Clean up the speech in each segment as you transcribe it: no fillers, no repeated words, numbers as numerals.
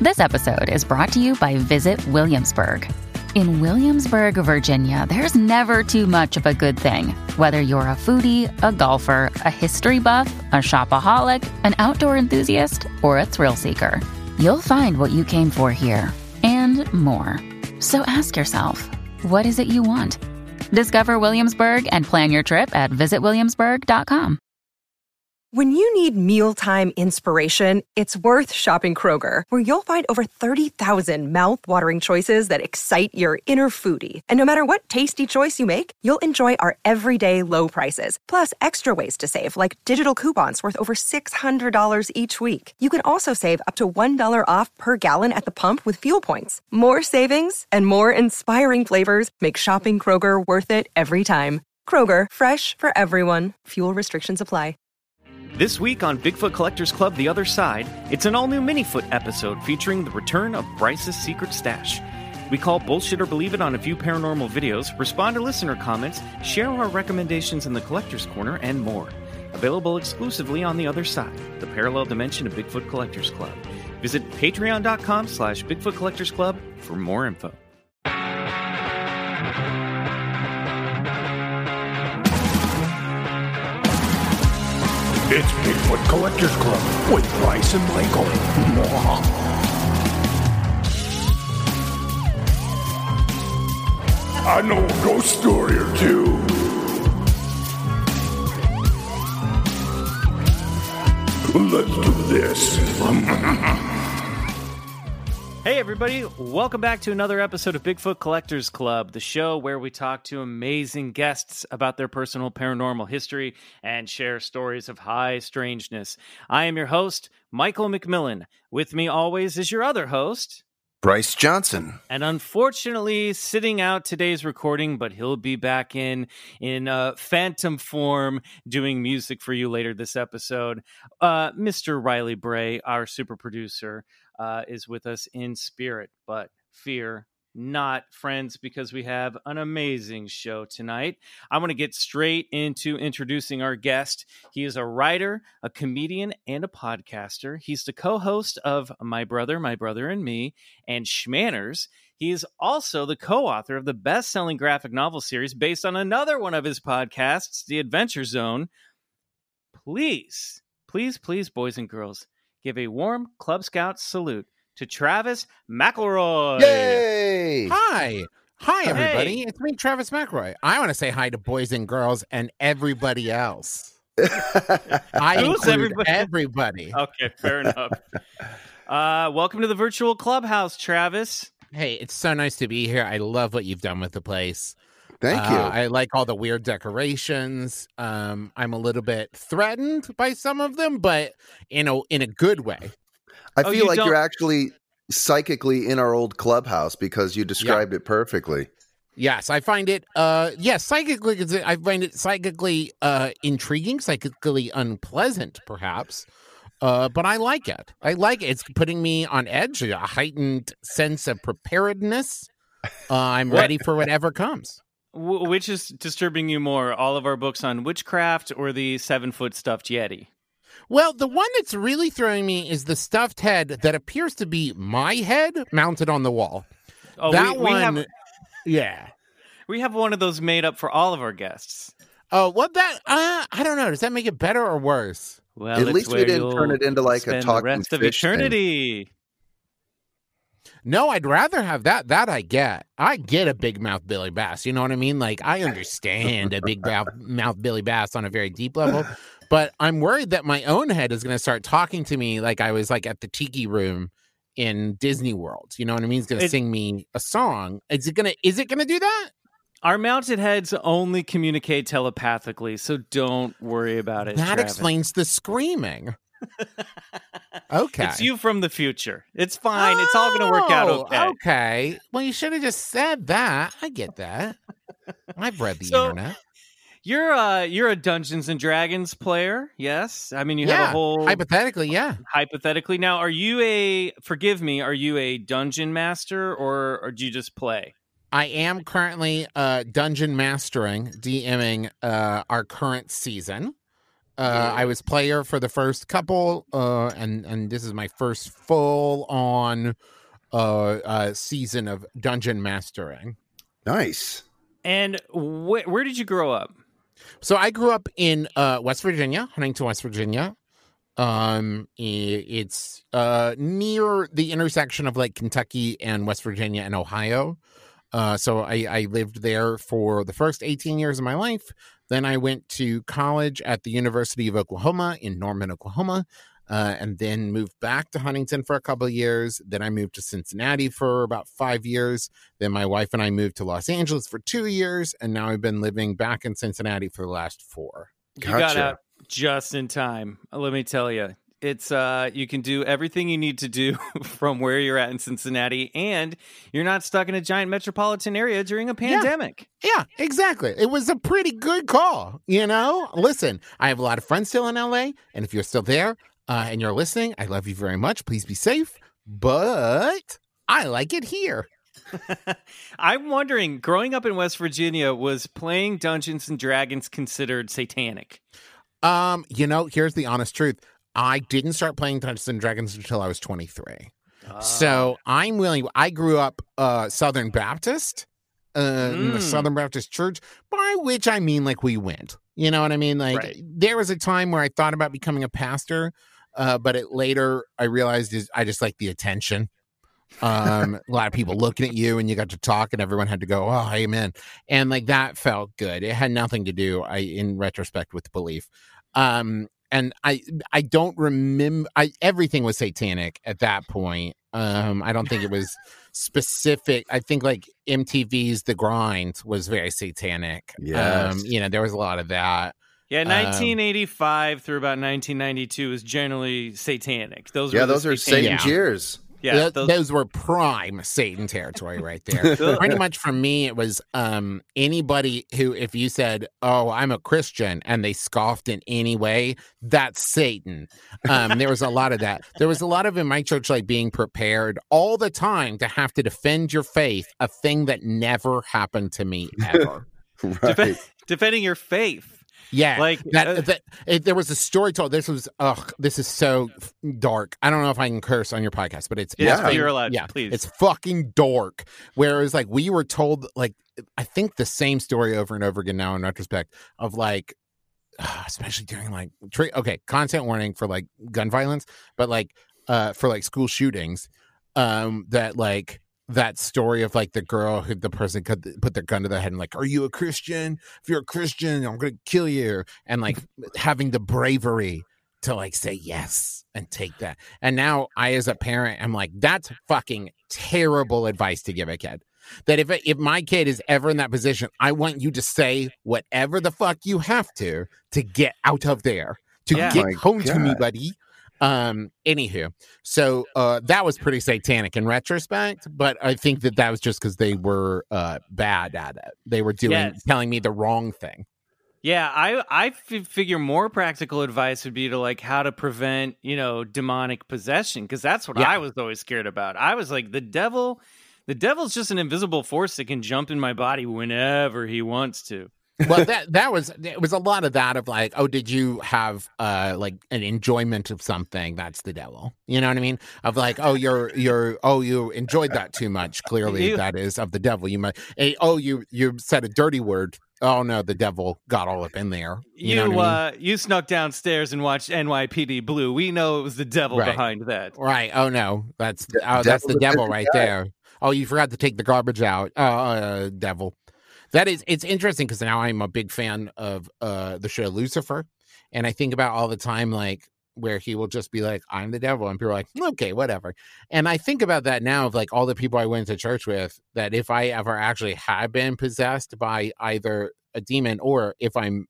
This episode is brought to you by Visit Williamsburg. In Williamsburg, Virginia, there's never too much of a good thing. Whether you're a foodie, a golfer, a history buff, a shopaholic, an outdoor enthusiast, or a thrill seeker, you'll find what you came for here and more. So ask yourself, what is it you want? Discover Williamsburg and plan your trip at visitwilliamsburg.com. When you need mealtime inspiration, it's worth shopping Kroger, where you'll find over 30,000 mouth-watering choices that excite your inner foodie. And no matter what tasty choice you make, you'll enjoy our everyday low prices, plus extra ways to save, like digital coupons worth over $600 each week. You can also save up to $1 off per gallon at the pump with fuel points. More savings and more inspiring flavors make shopping Kroger worth it every time. Kroger, fresh for everyone. Fuel restrictions apply. This week on Bigfoot Collectors Club The Other Side, it's an all-new Minifoot episode featuring the return of Bryce's secret stash. We call Bullshit or Believe It on a few paranormal videos, respond to listener comments, share our recommendations in the Collector's Corner, and more. Available exclusively on The Other Side, the parallel dimension of Bigfoot Collectors Club. Visit patreon.com/Bigfoot Collectors Club for more info. It's Bigfoot Collectors Club with Bryce and Michael. I know a ghost story or two. Let's do this. Hey everybody, welcome back to another episode of Bigfoot Collectors Club, the show where we talk to amazing guests about their personal paranormal history and share stories of high strangeness. I am your host, Michael McMillan. With me always is your other host, Bryce Johnson. And unfortunately, sitting out today's recording, but he'll be back in phantom form doing music for you later this episode. Mr. Riley Bray, our super producer, is with us in spirit, but fear not, friends, because we have an amazing show tonight. I want to get straight into introducing our guest. He is a writer, a comedian, and a podcaster. He's the co-host of My Brother and Me, and Schmanners. He is also the co-author of the best-selling graphic novel series based on another one of his podcasts, The Adventure Zone. Please, boys and girls, give a warm Club Scout salute to Travis McElroy. Yay! Hi, everybody. Hey. It's me, Travis McElroy. I want to say hi to boys and girls and everybody else. I include everybody. Okay, fair enough. Welcome to the virtual clubhouse, Travis. Hey, it's so nice to be here. I love what you've done with the place. Thank you. I like all the weird decorations. I'm a little bit threatened by some of them, but in a good way. I feel like you're actually psychically in our old clubhouse because you described it perfectly. Yes, I find it. Psychically, I find it psychically intriguing, psychically unpleasant, perhaps. But I like it. It's putting me on edge, a heightened sense of preparedness. I'm ready for whatever comes. Which is disturbing you more, all of our books on witchcraft or the 7-foot stuffed Yeti? Well, the one that's really throwing me is the stuffed head that appears to be my head mounted on the wall. Oh, that we have, yeah. We have one of those made up for all of our guests. Oh, what that? I don't know. Does that make it better or worse? Well, at least we didn't turn it into like a talking the rest of fish eternity. Thing. No, I'd rather have that. That I get a big mouth Billy Bass. You know what I mean? Like, I understand a big mouth Billy Bass on a very deep level, but I'm worried that my own head is going to start talking to me like I was like at the Tiki Room in Disney World. You know what I mean? It's going to sing me a song. Is it going to do that? Our mounted heads only communicate telepathically, so don't worry about it. That Travis. Explains the screaming. Okay. It's you from the future. It's fine. It's all going to work out okay. Okay. Well, you should have just said that. I get that. I've read the internet. You're a Dungeons and Dragons player, yes? I mean, you have a whole... Hypothetically, yeah. Hypothetically. Now, are you a dungeon master, or do you just play? I am currently dungeon mastering, DMing our current season. I was player for the first couple, and this is my first full-on season of dungeon mastering. Nice. And where did you grow up? So I grew up in West Virginia, Huntington, West Virginia. It's near the intersection of like Kentucky and West Virginia and Ohio. So I lived there for the first 18 years of my life. Then I went to college at the University of Oklahoma in Norman, Oklahoma, and then moved back to Huntington for a couple of years. Then I moved to Cincinnati for about 5 years. Then my wife and I moved to Los Angeles for 2 years, and now I've been living back in Cincinnati for the last 4. You got out just in time. Let me tell you. It's you can do everything you need to do from where you're at in Cincinnati, and you're not stuck in a giant metropolitan area during a pandemic. Yeah, exactly. It was a pretty good call, you know? Listen, I have a lot of friends still in LA, and if you're still there and you're listening, I love you very much. Please be safe, but I like it here. I'm wondering, growing up in West Virginia, was playing Dungeons and Dragons considered satanic? You know, here's the honest truth. I didn't start playing Dungeons and Dragons until I was 23. So I grew up Southern Baptist, in the Southern Baptist Church, by which I mean like we went. You know what I mean? Like there was a time where I thought about becoming a pastor, but later I realized I just like the attention. A lot of people looking at you and you got to talk and everyone had to go, oh, amen. And like that felt good. It had nothing to do, in retrospect, with belief. And I don't remember. Everything was satanic at that point. I don't think it was specific. I think like MTV's The Grind was very satanic. Yes. You know, there was a lot of that. Yeah, 1985 through about 1992 is generally satanic. Those are Satan's years. Yeah, those were prime Satan territory right there. Pretty much for me, it was anybody who, if you said, oh, I'm a Christian, and they scoffed in any way, that's Satan. There was a lot of that. There was a lot of in my church, like being prepared all the time to have to defend your faith, a thing that never happened to me ever. Right. Defending your faith. Yeah, like there was a story told. This is so dark. I don't know if I can curse on your podcast, but you're allowed. Yeah, please. It's fucking dark. Whereas like we were told, like I think the same story over and over again now in retrospect of like, especially during like content warning for like gun violence, but like for like school shootings, that like. That story of like the girl who the person could put their gun to their head and like, are you a Christian? If you're a Christian, I'm going to kill you. And like having the bravery to like say yes and take that. And now I, as a parent, I'm like, that's fucking terrible advice to give a kid. That if my kid is ever in that position, I want you to say whatever the fuck you have to get out of there, to get home to me, buddy. Anywho, so that was pretty satanic in retrospect, but I think that was just because they were bad at it. They were telling me the wrong thing. Yeah, I figure more practical advice would be to like how to prevent, demonic possession, because that's what I was always scared about. I was like, the devil's just an invisible force that can jump in my body whenever he wants to. Well, it was a lot of that of like, oh, did you have like an enjoyment of something? That's the devil. You know what I mean? Of like, oh, you enjoyed that too much. Clearly, that is of the devil. You might, you said a dirty word. Oh no, the devil got all up in there. You know what I mean? You snuck downstairs and watched NYPD Blue. We know it was the devil behind that. Right? Oh no, that's the devil right there. Oh, you forgot to take the garbage out. Devil. It's interesting because now I'm a big fan of the show Lucifer, and I think about all the time like where he will just be like, I'm the devil, and people are like, okay, whatever. And I think about that now of like all the people I went to church with, that if I ever actually had been possessed by either a demon or if I'm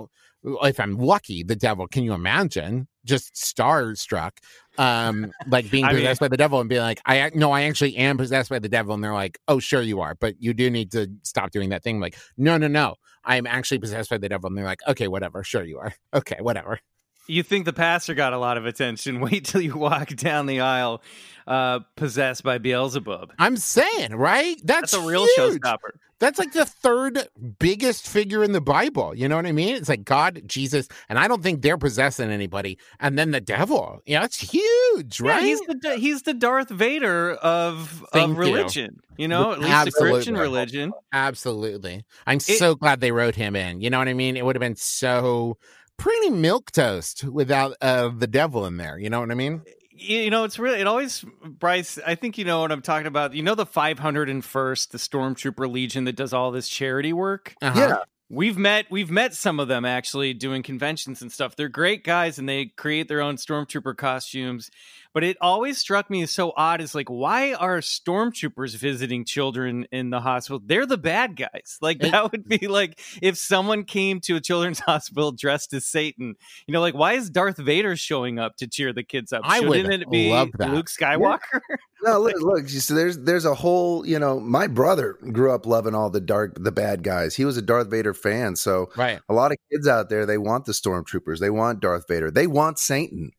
lucky, the devil, can you imagine? Just starstruck, like being possessed by the devil and being like, I actually am possessed by the devil. And they're like, oh, sure you are, but you do need to stop doing that thing. I'm like, no, I'm actually possessed by the devil. And they're like, okay, whatever, sure you are. Okay, whatever. You think the pastor got a lot of attention. Wait till you walk down the aisle possessed by Beelzebub. I'm saying, right? That's a real huge. showstopper. That's like the third biggest figure in the Bible. You know what I mean? It's like God, Jesus, and I don't think they're possessing anybody. And then the devil. Yeah, it's huge, right? Yeah, he's the Darth Vader of religion. You know, at least Absolutely. the Christian religion. Absolutely. I'm so glad they wrote him in. You know what I mean? It would have been so pretty milquetoast without the devil in there. You know what I mean? You know, it always, Bryce, I think you know what I'm talking about. You know the 501st, the Stormtrooper Legion that does all this charity work? Uh-huh. Yeah. We've met some of them actually doing conventions and stuff. They're great guys and they create their own Stormtrooper costumes. But it always struck me as so odd is like, why are Stormtroopers visiting children in the hospital? They're the bad guys. Like that would be like if someone came to a children's hospital dressed as Satan. You know, like why is Darth Vader showing up to cheer the kids up? Shouldn't it be love that. Luke Skywalker? Yeah. No, look. So there's a whole. You know, my brother grew up loving all the bad guys. He was a Darth Vader fan. So right. A lot of kids out there, they want the Stormtroopers. They want Darth Vader. They want Satan.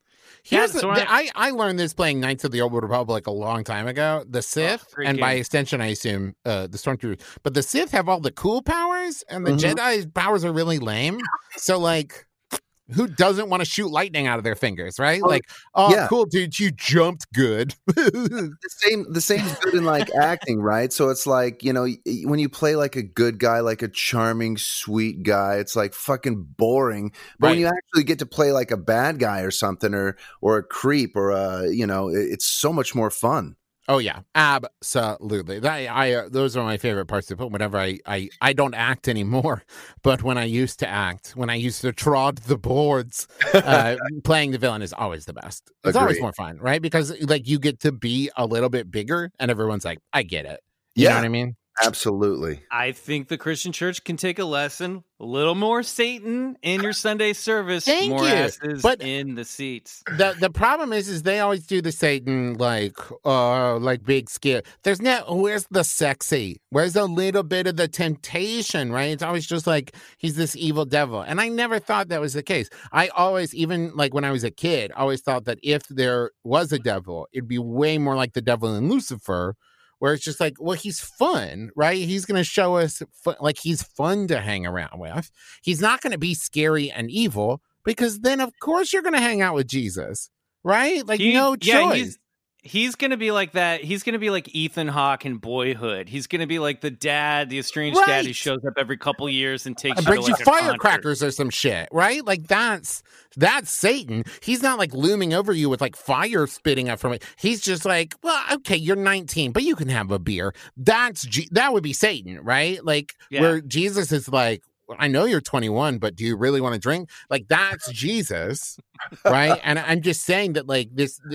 I learned this playing Knights of the Old Republic a long time ago. The Sith, and by extension, I assume the Stormtroopers, but the Sith have all the cool powers, and the Jedi's powers are really lame. So, like, who doesn't want to shoot lightning out of their fingers, right? Cool, dude, you jumped good. the same is good in like acting, right? So it's like, you know, when you play like a good guy, like a charming, sweet guy, it's like fucking boring. But when you actually get to play like a bad guy or something, or a creep, or it's so much more fun. Oh yeah, absolutely. Those are my favorite parts of it. Whenever I don't act anymore, but when I used to act, when I used to trod the boards, playing the villain is always the best. It's always more fun, right? Because like you get to be a little bit bigger, and everyone's like, "I get it." You know what I mean? Absolutely. I think the Christian church can take a lesson. A little more Satan in your Sunday service. Thank more you. asses in the seats. The problem is they always do the Satan like big scare. There's where's the sexy? Where's a little bit of the temptation, right? It's always just like he's this evil devil. And I never thought that was the case. I always, even like when I was a kid, always thought that if there was a devil, it'd be way more like the devil in Lucifer, where it's just like, well, he's fun, right? He's going to show us, like, he's fun to hang around with. He's not going to be scary and evil, because then, of course, you're going to hang out with Jesus, right? Like, no choice. He's going to be like that. He's going to be like Ethan Hawke in Boyhood. He's going to be like the dad, the estranged dad who shows up every couple years and takes brings you you firecrackers or some shit, right? Like that's Satan. He's not like looming over you with like fire spitting up from it. He's just like, well, okay, you're 19, but you can have a beer. That would be Satan, right? Like where Jesus is like, I know you're 21, but do you really want to drink? Like that's Jesus, right? And I'm just saying that like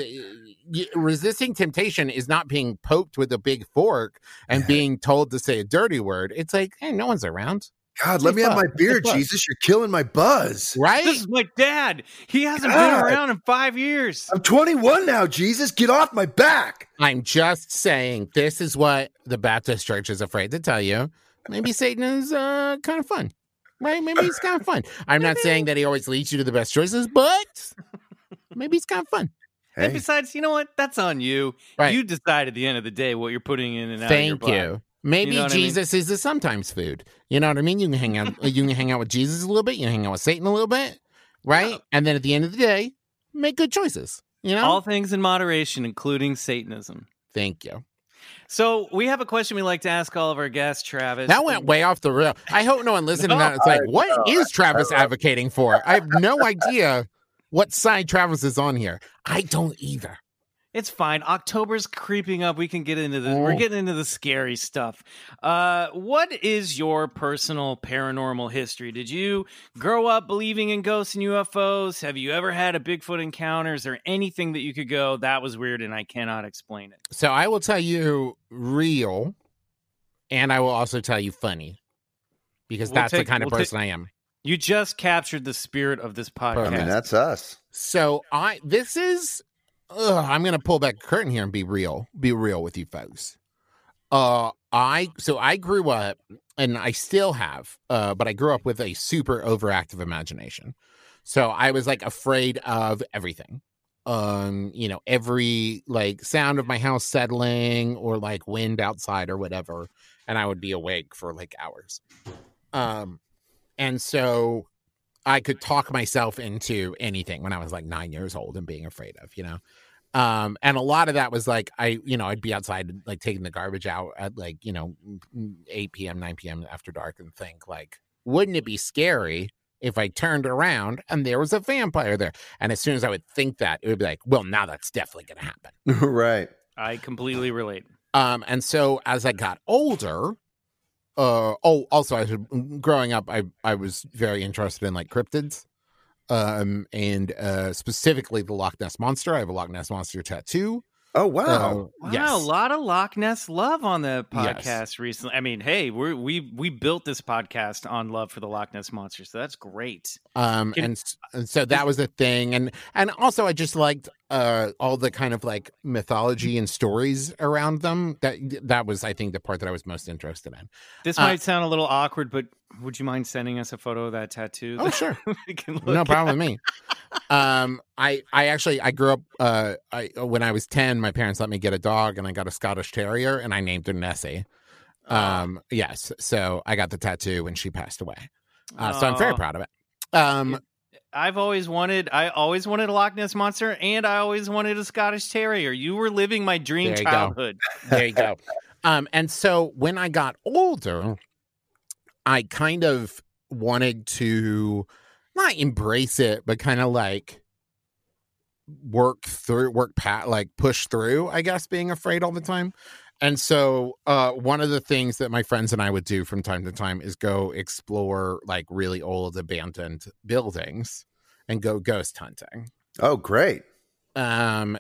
resisting temptation is not being poked with a big fork and being told to say a dirty word. It's like, hey, no one's around. God, let me have my beer, Jesus. You're killing my buzz. Right? This is my dad. He hasn't been around in 5 years. I'm 21 now, Jesus. Get off my back. I'm just saying this is what the Baptist Church is afraid to tell you. Maybe Satan is kind of fun. Right? Maybe he's kind of fun. I'm not saying that he always leads you to the best choices, but maybe he's kind of fun. Hey. And besides, you know what? That's on you. Right. You decide at the end of the day what you're putting in and out Thank of your body. you. Maybe Jesus is a sometimes food. You know what I mean? You can hang out. You can hang out with Jesus a little bit. You can hang out with Satan a little bit, right? And then at the end of the day, make good choices. You know, all things in moderation, including Satanism. Thank you. So we have a question we like to ask all of our guests, Travis. That went way off the rail. I hope no one listening to that is like, what is Travis advocating for? I have no idea what side Travis is on here. I don't either. It's fine. October's creeping up. We can get into this. We're getting into the scary stuff. What is your personal paranormal history? Did you grow up believing in ghosts and UFOs? Have you ever had a Bigfoot encounter? Is there anything that you could go, that was weird and I cannot explain it? So I will tell you real, and I will also tell you funny, because that's the kind of person I am. You just captured the spirit of this podcast. I mean, that's us. So I'm going to pull back the curtain here and be real with you folks. I grew up, and I still have, but I grew up with a super overactive imagination. So I was like afraid of everything. Every like sound of my house settling or like wind outside or whatever, and I would be awake for like hours. And so I could talk myself into anything when I was like 9 years old and being afraid of, and a lot of that was like, I'd be outside like taking the garbage out at like, 8 p.m., 9 p.m. after dark and think like, wouldn't it be scary if I turned around and there was a vampire there? And as soon as I would think that, it would be like, well, now that's definitely going to happen. Right. I completely relate. And so as I got older, also growing up, I was very interested in like cryptids, and specifically the Loch Ness Monster. I have a Loch Ness Monster tattoo. Oh, wow. Wow, yes. a lot of Loch Ness love on the podcast recently. I mean, hey, we built this podcast on love for the Loch Ness Monster, so that's great. And so that was a thing, and also I just liked all the kind of like mythology and stories around them. That was, I think, the part that I was most interested in. This might sound a little awkward, but would you mind sending us a photo of that tattoo? Oh, sure. We can look No problem with me. I grew up, when I was 10, my parents let me get a dog, and I got a Scottish Terrier, and I named her Nessie. Yes. So I got the tattoo when she passed away. So I'm very proud of it. I always wanted a Loch Ness Monster, and I always wanted a Scottish Terrier. You were living my dream childhood. There you go. And so when I got older, I kind of wanted to not embrace it, but kind of like push through, I guess, being afraid all the time. And so one of the things that my friends and I would do from time to time is go explore like really old abandoned buildings and go ghost hunting. Oh, great. And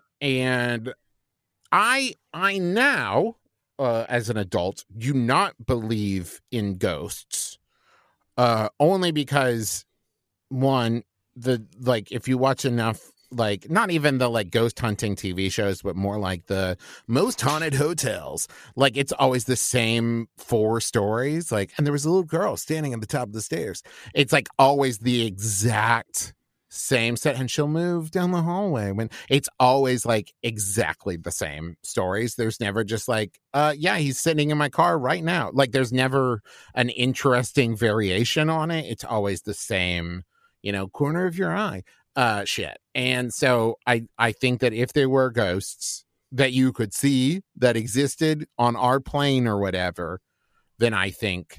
I now, as an adult, do not believe in ghosts, only because, one, if you watch enough, like, not even the like ghost hunting TV shows, but more like the most haunted hotels, like it's always the same 4 stories, like, and there was a little girl standing at the top of the stairs. It's like always the exact same set, and she'll move down the hallway. When it's always like exactly the same stories. There's never just like, yeah, he's sitting in my car right now. Like there's never an interesting variation on it. It's always the same, corner of your eye shit. And so I think that if there were ghosts that you could see that existed on our plane or whatever, then I think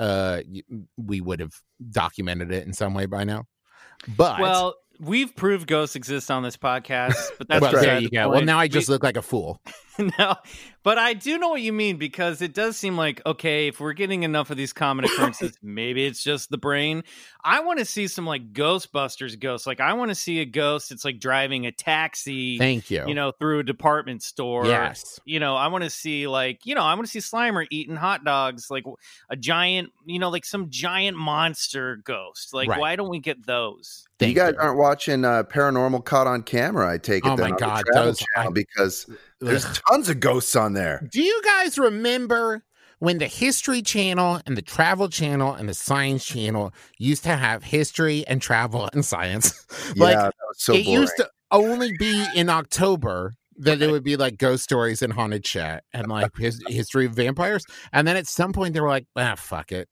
we would have documented it in some way by now. But well, we've proved ghosts exist on this podcast, but that's there you go. Well, now I just look like a fool. No, but I do know what you mean, because it does seem like, okay, if we're getting enough of these common occurrences, maybe it's just the brain. I want to see some like Ghostbusters ghosts. Like I want to see a ghost that's like driving a taxi. Thank you. Through a department store. Yes. I want to see I want to see Slimer eating hot dogs, like a giant, like some giant monster ghost. Like, right. Why don't we get those? You guys aren't watching Paranormal Caught on Camera, I take it. Oh then, my God. the Travel Channel, because there's tons of ghosts on there. Do you guys remember when the History Channel and the Travel Channel and the Science Channel used to have history and travel and science? Yeah, that was so boring. Used to only be in October that it would be like ghost stories and haunted shit and like history of vampires. And then at some point they were like, fuck it.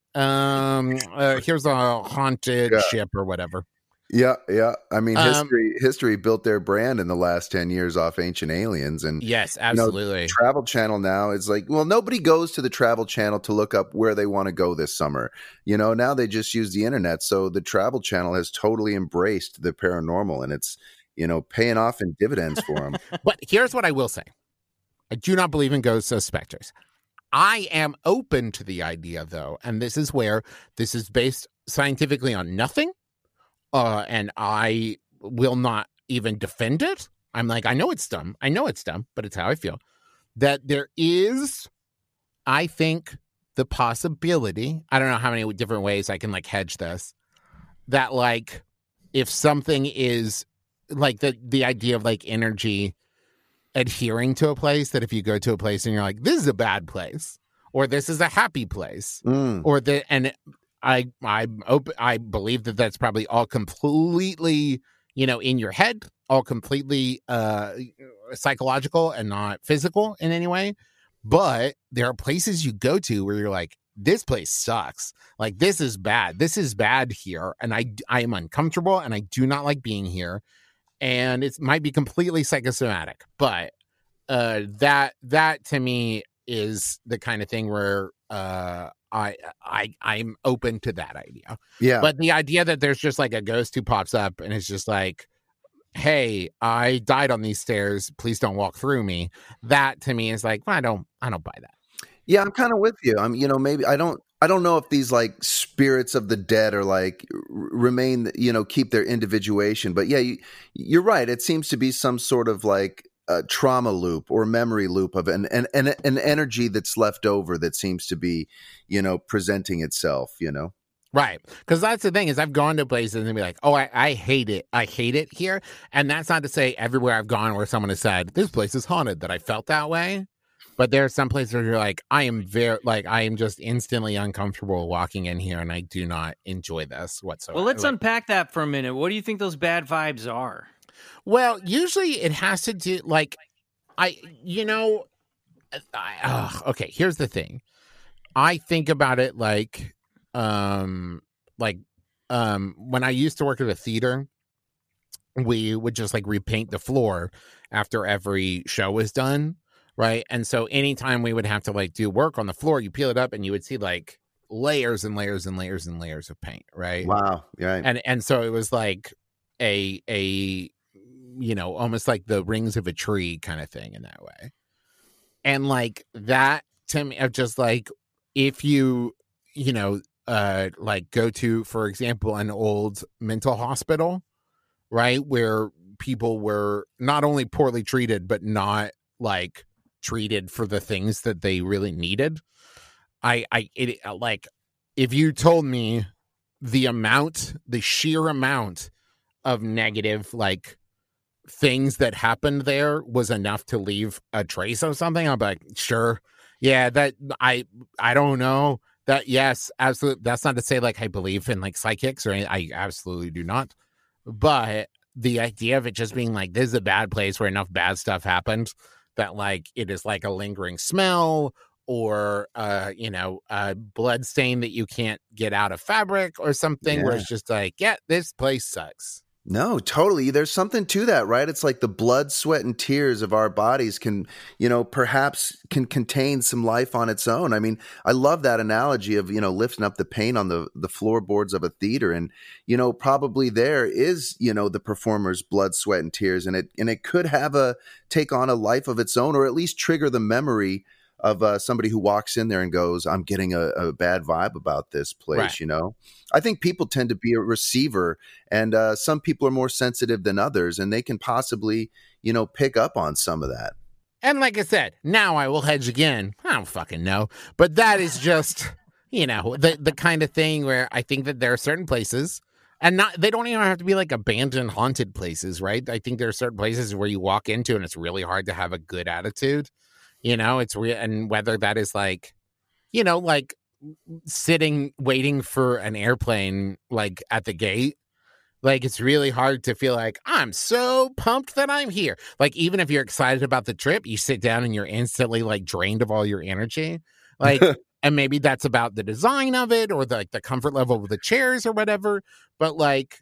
Here's a haunted ship or whatever. Yeah. I mean, history built their brand in the last 10 years off Ancient Aliens. And yes, absolutely. Travel Channel now is like, well, nobody goes to the Travel Channel to look up where they want to go this summer. Now they just use the internet. So the Travel Channel has totally embraced the paranormal, and it's, paying off in dividends for them. But here's what I will say. I do not believe in ghosts or specters. I am open to the idea, though, and this is where this is based scientifically on nothing. And I will not even defend it. I'm like, I know it's dumb, but it's how I feel. That there is, I think, the possibility, I don't know how many different ways I can like hedge this, that like if something is like the idea of like energy adhering to a place, that if you go to a place and you're like, this is a bad place, or this is a happy place, or I believe that that's probably all completely, in your head, all completely psychological and not physical in any way. But there are places you go to where you're like, this place sucks. Like, this is bad. This is bad here. And I am uncomfortable and I do not like being here. And it might be completely psychosomatic, but that to me is the kind of thing where I'm open to that idea. Yeah. But the idea that there's just like a ghost who pops up and it's just like, hey, I died on these stairs, please don't walk through me. That to me is like, I don't buy that. Yeah, I'm kind of with you. I'm, maybe I don't know if these like spirits of the dead are like remain, keep their individuation. But yeah, you're right. It seems to be some sort of like a trauma loop or memory loop of an energy that's left over that seems to be, presenting itself, Right. Because that's the thing is I've gone to places and be like, oh, I hate it. I hate it here. And that's not to say everywhere I've gone where someone has said, this place is haunted, that I felt that way. But there are some places where you're like, I am just instantly uncomfortable walking in here and I do not enjoy this whatsoever. Well, let's unpack that for a minute. What do you think those bad vibes are? Well, usually it has to do okay, here's the thing. I think about it like when I used to work at a theater, we would just like repaint the floor after every show was done. Right. And so anytime we would have to like do work on the floor, you peel it up and you would see like layers and layers and layers and layers of paint. Right. Wow. Yeah. And so it was like a almost like the rings of a tree kind of thing in that way. And like that to me, of just like, if you, like go to, for example, an old mental hospital, right, where people were not only poorly treated, but not like treated for the things that they really needed. Like, if you told me the sheer amount of negative, like, things that happened there was enough to leave a trace of something, I'd be like, sure. Yeah, that I don't know. That, yes, absolutely. That's not to say like I believe in like psychics or anything. I absolutely do not. But the idea of it just being like, this is a bad place where enough bad stuff happened that like it is like a lingering smell or a blood stain that you can't get out of fabric or something, where it's just like, yeah, this place sucks. No, totally. There's something to that, right? It's like the blood, sweat, and tears of our bodies can, perhaps can contain some life on its own. I mean, I love that analogy of, lifting up the paint on the floorboards of a theater. And, probably there is, the performer's blood, sweat, and tears. And it could take on a life of its own, or at least trigger the memory of somebody who walks in there and goes, I'm getting a bad vibe about this place, Right. I think people tend to be a receiver, and some people are more sensitive than others, and they can possibly, pick up on some of that. And like I said, now I will hedge again. I don't fucking know. But that is just, the kind of thing where I think that there are certain places, and they don't even have to be like abandoned, haunted places, right? I think there are certain places where you walk into and it's really hard to have a good attitude. It's real. And whether that is like, like sitting, waiting for an airplane, like at the gate, like it's really hard to feel like I'm so pumped that I'm here. Like, even if you're excited about the trip, you sit down and you're instantly like drained of all your energy. Like, and maybe that's about the design of it or the comfort level of the chairs or whatever. But like,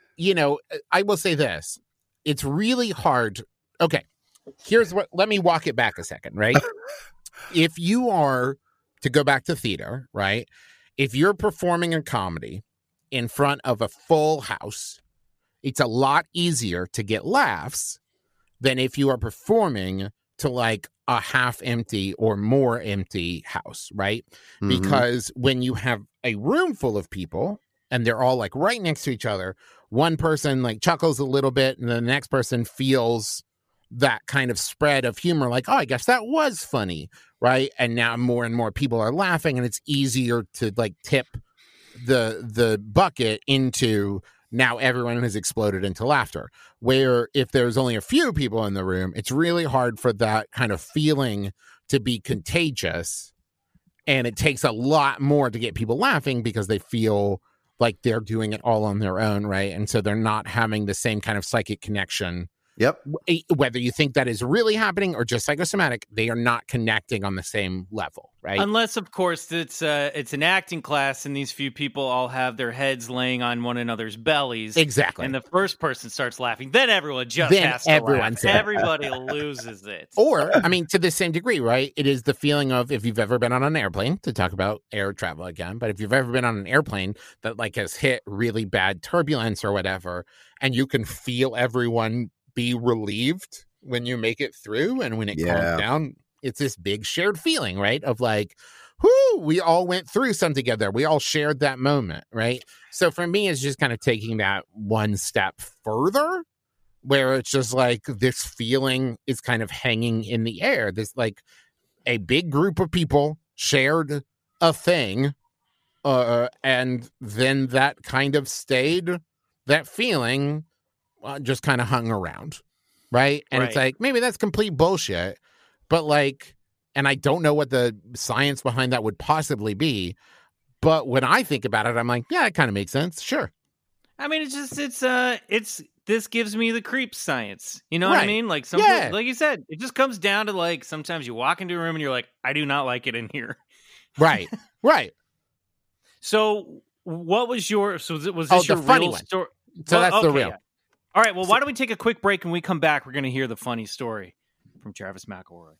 I will say this, it's really hard. Okay. Let me walk it back a second, right? If you are to go back to theater, right? If you're performing a comedy in front of a full house, it's a lot easier to get laughs than if you are performing to like a half empty or more empty house, right? Mm-hmm. Because when you have a room full of people and they're all like right next to each other, one person like chuckles a little bit and the next person feels that kind of spread of humor, like, oh, I guess that was funny, right? And now more and more people are laughing, and it's easier to like tip the bucket into now everyone has exploded into laughter. Where if there's only a few people in the room, it's really hard for that kind of feeling to be contagious And it takes a lot more to get people laughing because they feel like they're doing it all on their own, right? And so they're not having the same kind of psychic connection. Yep. Whether you think that is really happening or just psychosomatic, they are not connecting on the same level, right? Unless, of course, it's an acting class and these few people all have their heads laying on one another's bellies. Exactly. And the first person starts laughing. Then everyone just has to laugh. Everybody loses it. Or, I mean, to the same degree, right? It is the feeling of, if you've ever been on an airplane, to talk about air travel again, but if you've ever been on an airplane that like has hit really bad turbulence or whatever, and you can feel everyone be relieved when you make it through, and when it calms down, it's this big shared feeling, right? Of like, whoo, we all went through something together. We all shared that moment, right? So for me, it's just kind of taking that one step further, where it's just like this feeling is kind of hanging in the air. This like a big group of people shared a thing, and then that kind of stayed, that feeling just kind of hung around, right? And it's like, maybe that's complete bullshit, but like, and I don't know what the science behind that would possibly be, but when I think about it, I'm like, yeah, it kind of makes sense. Sure. I mean, this gives me the creep science. You know what I mean? Like like you said, it just comes down to like, sometimes you walk into a room and you're like, I do not like it in here. Right. Right. So what was your, was this your funny real one? story? So that's the real. Yeah. All right, well, why don't we take a quick break, and when we come back, we're going to hear the funny story from Travis McElroy.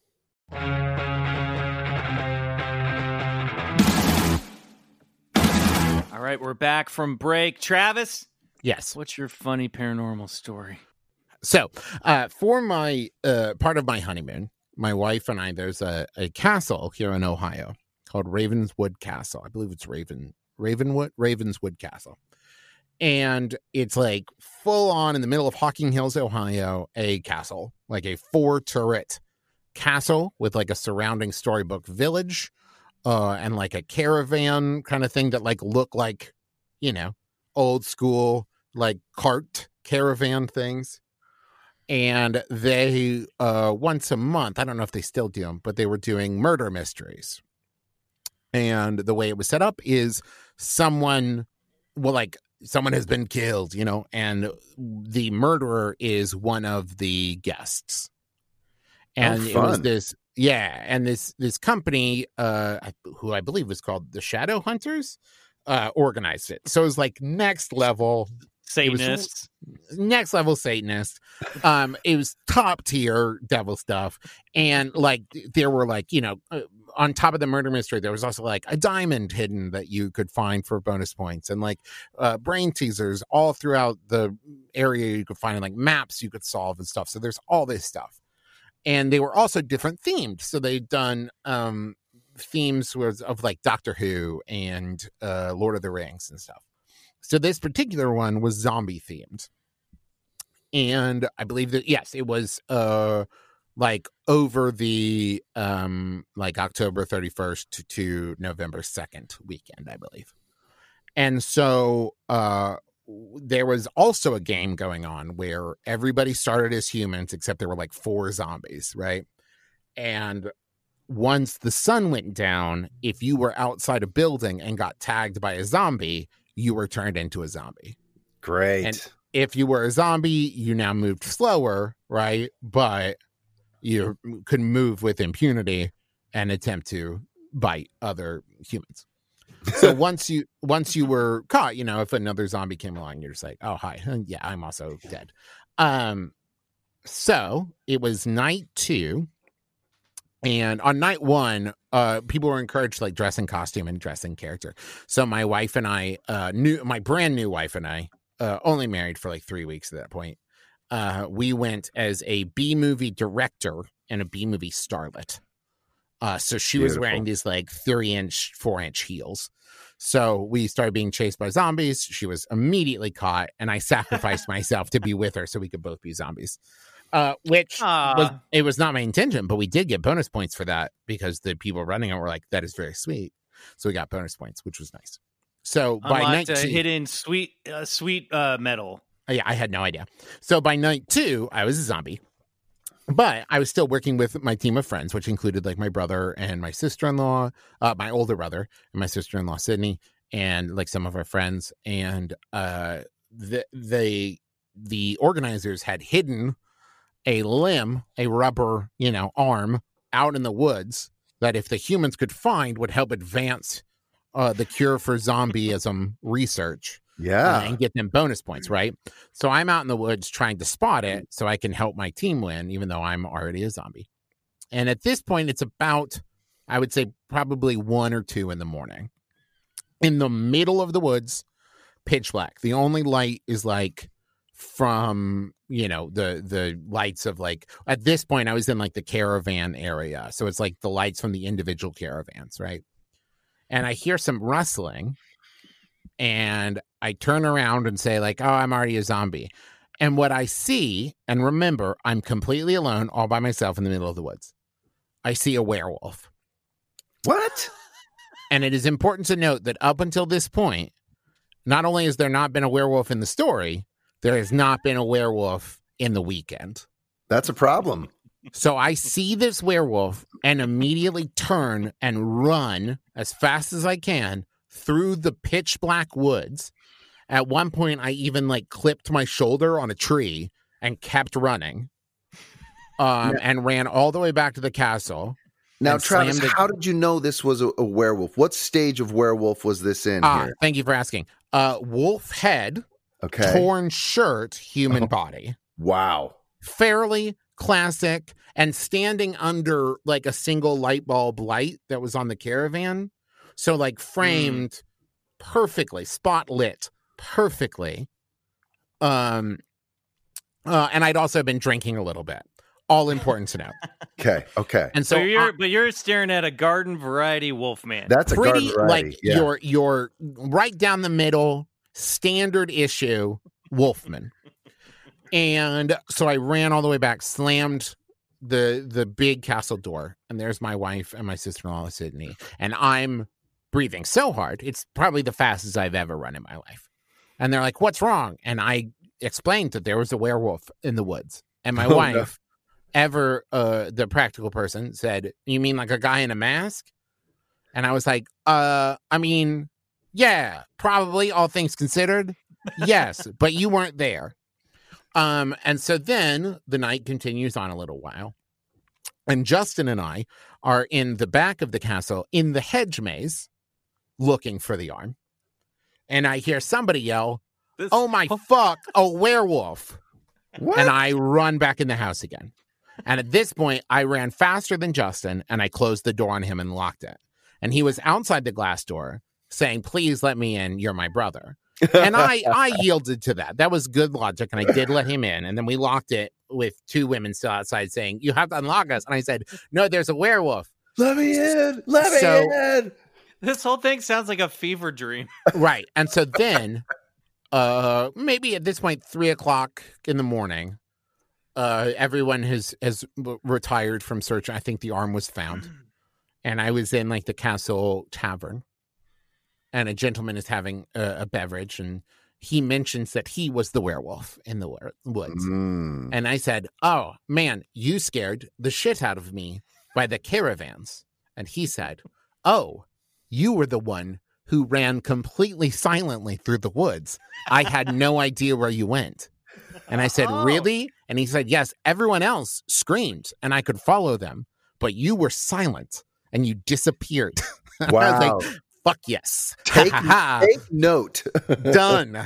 All right, we're back from break. Travis? Yes. What's your funny paranormal story? So, for my part of my honeymoon, my wife and I, there's a castle here in Ohio called Ravenswood Castle. I believe it's Ravenswood Castle. And it's like full on in the middle of Hocking Hills, Ohio, a castle, like a 4-turret castle with like a surrounding storybook village, and like a caravan kind of thing that like look like, you know, old school, like cart caravan things. And they, once a month, I don't know if they still do them, but they were doing murder mysteries. And the way it was set up is someone has been killed, you know, and the murderer is one of the guests. And it was this, and this company, who I believe was called the Shadow Hunters, organized it. So it was like next level Satanists. Next level Satanist. It was top tier devil stuff. And like, there were like, you know, on top of the murder mystery, there was also like a diamond hidden that you could find for bonus points, and like brain teasers all throughout the area you could find, and like maps you could solve and stuff. So there's all this stuff. And they were also different themed. So they'd done themes of like Doctor Who and Lord of the Rings and stuff. So this particular one was zombie themed. And I believe that, yes, it was like over the like October 31st to November 2nd weekend, I believe. And so there was also a game going on where everybody started as humans, except there were like 4 zombies, right? And once the sun went down, if you were outside a building and got tagged by a zombie, you were turned into a zombie. Great. And if you were a zombie, you now moved slower, right? But you could move with impunity and attempt to bite other humans. So once you were caught, you know, if another zombie came along, you're just like, oh, hi. Yeah, I'm also dead. So it was night 2. And on night 1, people were encouraged to like dress in costume and dress in character. So my wife and I, my brand new wife and I, only married for like 3 weeks at that point, we went as a B-movie director and a B-movie starlet. So she was wearing these like 3-inch, 4-inch heels. So we started being chased by zombies. She was immediately caught, and I sacrificed myself to be with her so we could both be zombies. Which was not my intention, but we did get bonus points for that because the people running it were like, that is very sweet. So we got bonus points, which was nice. So by night 2, hidden sweet medal. Yeah, I had no idea. So by night 2, I was a zombie. But I was still working with my team of friends, which included like my brother and my sister-in-law, my older brother and my sister-in-law, Sydney, and like some of our friends. And the organizers had hidden a limb, a rubber, arm out in the woods that if the humans could find would help advance the cure for zombieism research. Yeah. And get them bonus points, right? So I'm out in the woods trying to spot it so I can help my team win, even though I'm already a zombie. And at this point, it's about, I would say, probably 1 or 2 in the morning. In the middle of the woods, pitch black. The only light is like from, the lights of like, at this point, I was in like the caravan area. So it's like the lights from the individual caravans, right? And I hear some rustling. And I turn around and say like, oh, I'm already a zombie. And what I see, and remember, I'm completely alone, all by myself in the middle of the woods. I see a werewolf. What? And it is important to note that up until this point, not only has there not been a werewolf in the story, there has not been a werewolf in the weekend. That's a problem. So I see this werewolf and immediately turn and run as fast as I can through the pitch black woods. At one point, I even like clipped my shoulder on a tree and kept running, and ran all the way back to the castle. Now, Travis, how did you know this was a werewolf? What stage of werewolf was this in here? Thank you for asking. Wolf head, okay, torn shirt, human body. Wow. Fairly classic, and standing under like a single light bulb light that was on the caravan. So like framed perfectly, spot lit perfectly. And I'd also been drinking a little bit. All important to know. Okay. And so you're staring at a garden variety Wolfman. That's pretty a garden variety. Like your right down the middle, standard issue Wolfman. And so I ran all the way back, slammed the big castle door, and there's my wife and my sister-in-law, Sydney, and I'm breathing so hard. It's probably the fastest I've ever run in my life. And they're like, what's wrong? And I explained that there was a werewolf in the woods. And my wife, the practical person, said, you mean like a guy in a mask? And I was like, I mean, yeah, probably, all things considered. Yes, but you weren't there. And so then the night continues on a little while. And Justin and I are in the back of the castle in the hedge maze looking for the arm. And I hear somebody yell, oh my fuck, a werewolf. What? And I run back in the house again. And at this point, I ran faster than Justin and I closed the door on him and locked it. And he was outside the glass door saying, please let me in. You're my brother. And I yielded to that. That was good logic. And I did let him in. And then we locked it with 2 women still outside saying, you have to unlock us. And I said, no, there's a werewolf. Let me in. Let me in. This whole thing sounds like a fever dream. Right. And so then, maybe at this point, 3:00 in the morning, everyone has retired from search. I think the arm was found. And I was in like the castle tavern. And a gentleman is having a beverage, and he mentions that he was the werewolf in the woods. And I said, oh, man, you scared the shit out of me by the caravans. And he said, oh, you were the one who ran completely silently through the woods. I had no idea where you went. And I said, really? And he said, yes, everyone else screamed, and I could follow them, but you were silent, and you disappeared. Wow. I was like, fuck yes. Take note. Done.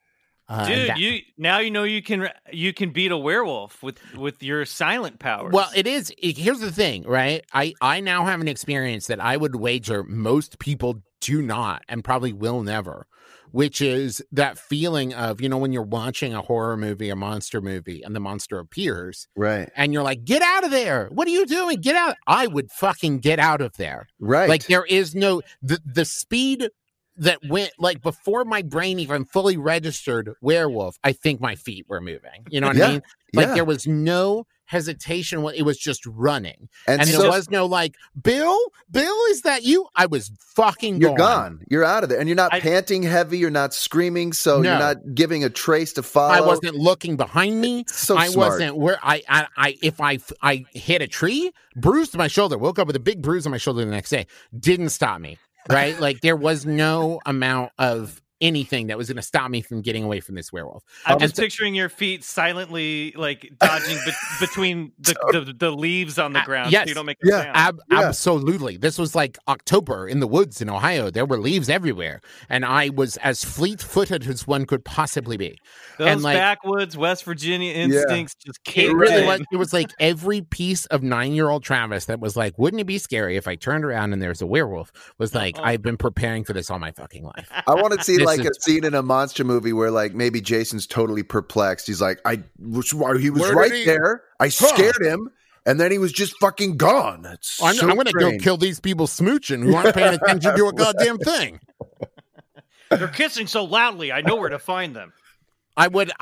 Dude, you can beat a werewolf with your silent powers. Well, here's the thing, right? I now have an experience that I would wager most people do not and probably will never, which is that feeling of, when you're watching a horror movie, a monster movie, and the monster appears. Right. And you're like, get out of there. What are you doing? Get out. I would fucking get out of there. Right. Like there is no, the speed that went, like before my brain even fully registered werewolf, I think my feet were moving. You know what I mean? Like there was no hesitation. It was just running. And there was no like, Bill, is that you? I was fucking You're gone. You're out of there. And you're not panting heavy. You're not screaming. So you're not giving a trace to follow. I wasn't looking behind me. I wasn't where if I hit a tree, bruised my shoulder, woke up with a big bruise on my shoulder the next day. Didn't stop me. Right? Like there was no amount of anything that was going to stop me from getting away from this werewolf. I'm just picturing your feet silently like dodging between the leaves on the ground so you don't make a sound. Absolutely. This was like October in the woods in Ohio. There were leaves everywhere. And I was as fleet-footed as one could possibly be. Those backwoods West Virginia instincts just came It was like every piece of 9-year-old Travis that was like, wouldn't it be scary if I turned around and there's a werewolf? Was like, I've been preparing for this all my fucking life. I want to see like a scene in a monster movie where like maybe Jason's totally perplexed. He's like, he was right there. I scared him. And then he was just fucking gone. I'm going to go kill these people smooching who aren't paying attention to a goddamn thing. They're kissing so loudly. I know where to find them. I would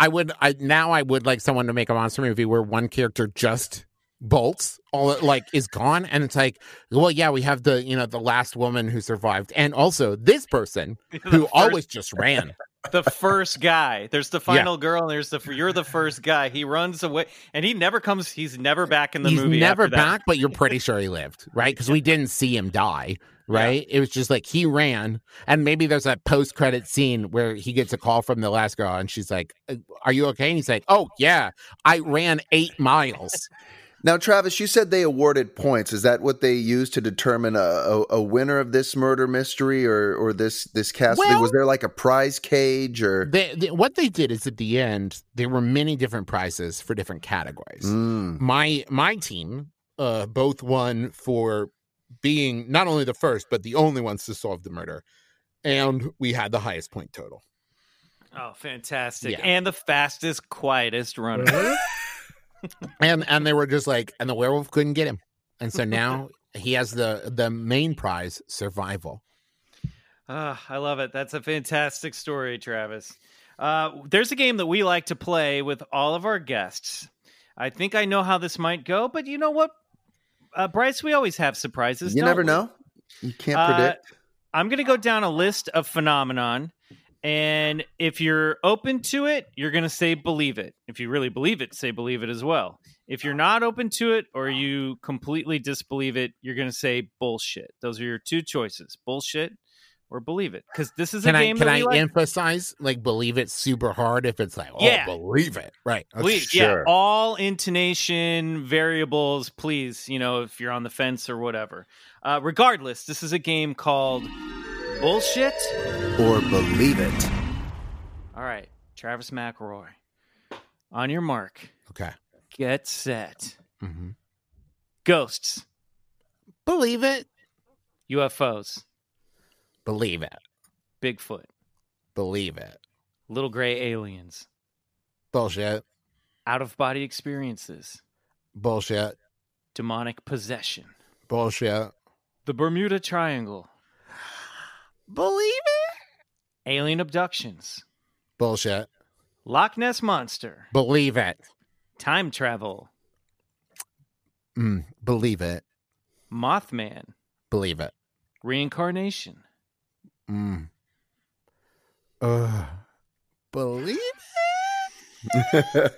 like someone to make a monster movie where one character just bolts, is gone, and it's like, well, yeah, we have the last woman who survived, and also this person who always just ran. The first guy. There's the final girl, and you're the first guy. He runs away, and he never comes. He's never back in the movie. He's never back, but you're pretty sure he lived, right? Because we didn't see him die. Right? Yeah. It was just like he ran, and maybe there's a post-credit scene where he gets a call from the last girl, and she's like, "Are you okay?" And he's like, "Oh yeah, I ran 8 miles." Now, Travis, you said they awarded points. Is that what they used to determine a winner of this murder mystery or this cast? Well, was there like a prize cage or what they did is at the end there were many different prizes for different categories. My team both won for being not only the first but the only ones to solve the murder, and we had the highest point total. Oh, fantastic! Yeah. And the fastest, quietest runner. and they were just like, and the werewolf couldn't get him, and so now he has the main prize, survival. I love it. That's a fantastic story, Travis. There's a game that we like to play with all of our guests. I think I know how this might go, but you know what, Bryce, we always have surprises. You never know. You can't predict. I'm going to go down a list of phenomenon. And if you're open to it, you're going to say believe it. If you really believe it, say believe it as well. If you're not open to it or you completely disbelieve it, you're going to say bullshit. Those are your two choices, bullshit or believe it. Because this is a game that we like. Can I emphasize, like, believe it super hard if it's like, believe it. Right. Sure. Yeah, all intonation variables, please, if you're on the fence or whatever. Regardless, this is a game called Bullshit or Believe It. All right, Travis McElroy. On your mark. Okay. Get set. Mm-hmm. Ghosts. Believe it. UFOs. Believe it. Bigfoot. Believe it. Little gray aliens. Bullshit. Out-of-body experiences. Bullshit. Demonic possession. Bullshit. The Bermuda Triangle. Believe it. Alien abductions. Bullshit. Loch Ness Monster. Believe it. Time travel. Believe it. Mothman. Believe it. Reincarnation. Believe it.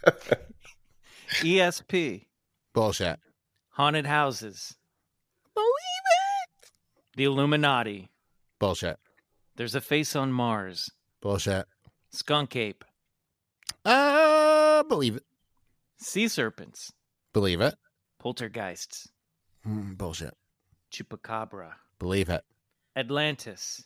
ESP. Bullshit. Haunted houses. Believe it. The Illuminati. Bullshit. There's a face on Mars. Bullshit. Skunk ape. Believe it. Sea serpents. Believe it. Poltergeists. Bullshit. Chupacabra. Believe it. Atlantis.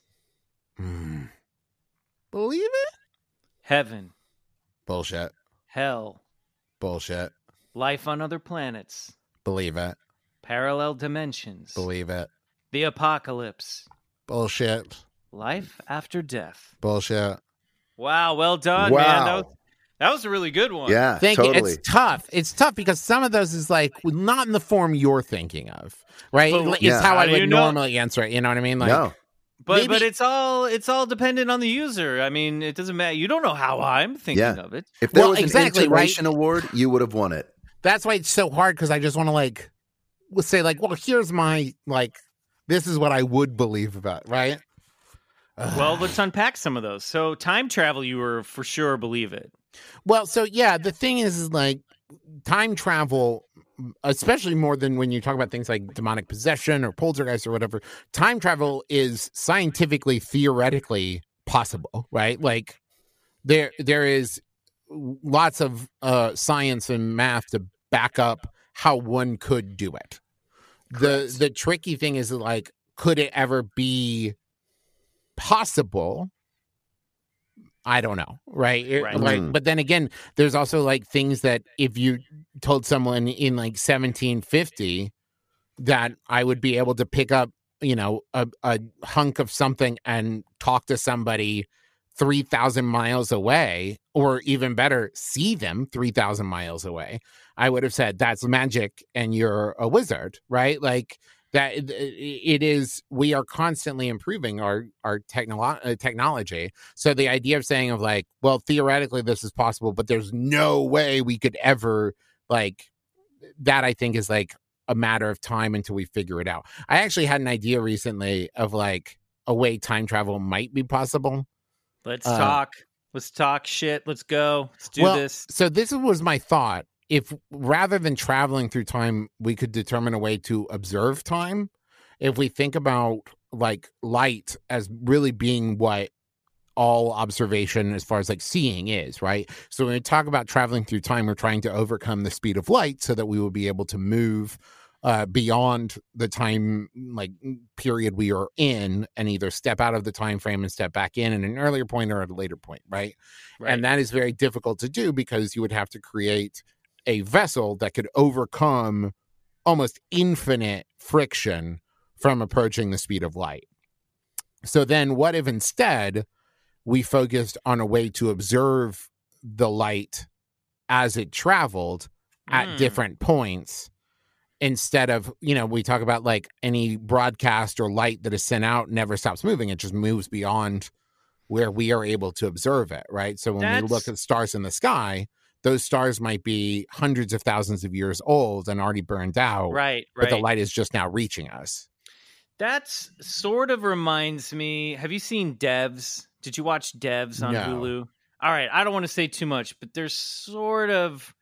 Believe it. Heaven. Bullshit. Hell. Bullshit. Life on other planets. Believe it. Parallel dimensions. Believe it. The apocalypse. Bullshit. Life after death. Bullshit. Wow, well done, man. That was a really good one. Yeah, Thank you. totally. It's tough. It's tough because some of those is like not in the form you're thinking of, right? It's how I would normally answer it. You know what I mean? Like, no. But it's all dependent on the user. I mean, it doesn't matter. You don't know how I'm thinking of it. If there was an intonation award, you would have won it. That's why it's so hard, because I just want to like say like, well, here's my like, this is what I would believe about, right? Well, let's unpack some of those. So time travel, you were for sure believe it. Well, so yeah, the thing is like time travel, especially more than when you talk about things like demonic possession or poltergeist or whatever, time travel is scientifically, theoretically possible, right? Like there is lots of science and math to back up how one could do it. The tricky thing is like, could it ever be possible? I don't know, right? Like, but then again, there's also like things that if you told someone in like 1750 that I would be able to pick up, you know, a hunk of something and talk to somebody 3,000 miles away, or even better, see them 3,000 miles away, I would have said that's magic and you're a wizard, right? Like that it is, we are constantly improving our technology. So the idea of saying of like, well, theoretically this is possible, but there's no way we could ever like that, I think is like a matter of time until we figure it out. I actually had an idea recently of like a way time travel might be possible. Let's talk. Let's talk shit. Let's go. Let's do this. So this was my thought. If rather than traveling through time, we could determine a way to observe time. If we think about like light as really being what all observation as far as like seeing is, right? So when we talk about traveling through time, we're trying to overcome the speed of light so that we will be able to move beyond the time like period we are in, and either step out of the time frame and step back in at an earlier point or at a later point, right? And that is very difficult to do because you would have to create a vessel that could overcome almost infinite friction from approaching the speed of light. So then what if instead we focused on a way to observe the light as it traveled at different points? Instead of, you know, we talk about like any broadcast or light that is sent out never stops moving. It just moves beyond where we are able to observe it, right? So when we look at stars in the sky, those stars might be hundreds of thousands of years old and already burned out. Right. But the light is just now reaching us. That's sort of reminds me. Have you seen Devs? Did you watch Devs on Hulu? All right. I don't want to say too much, but there's sort of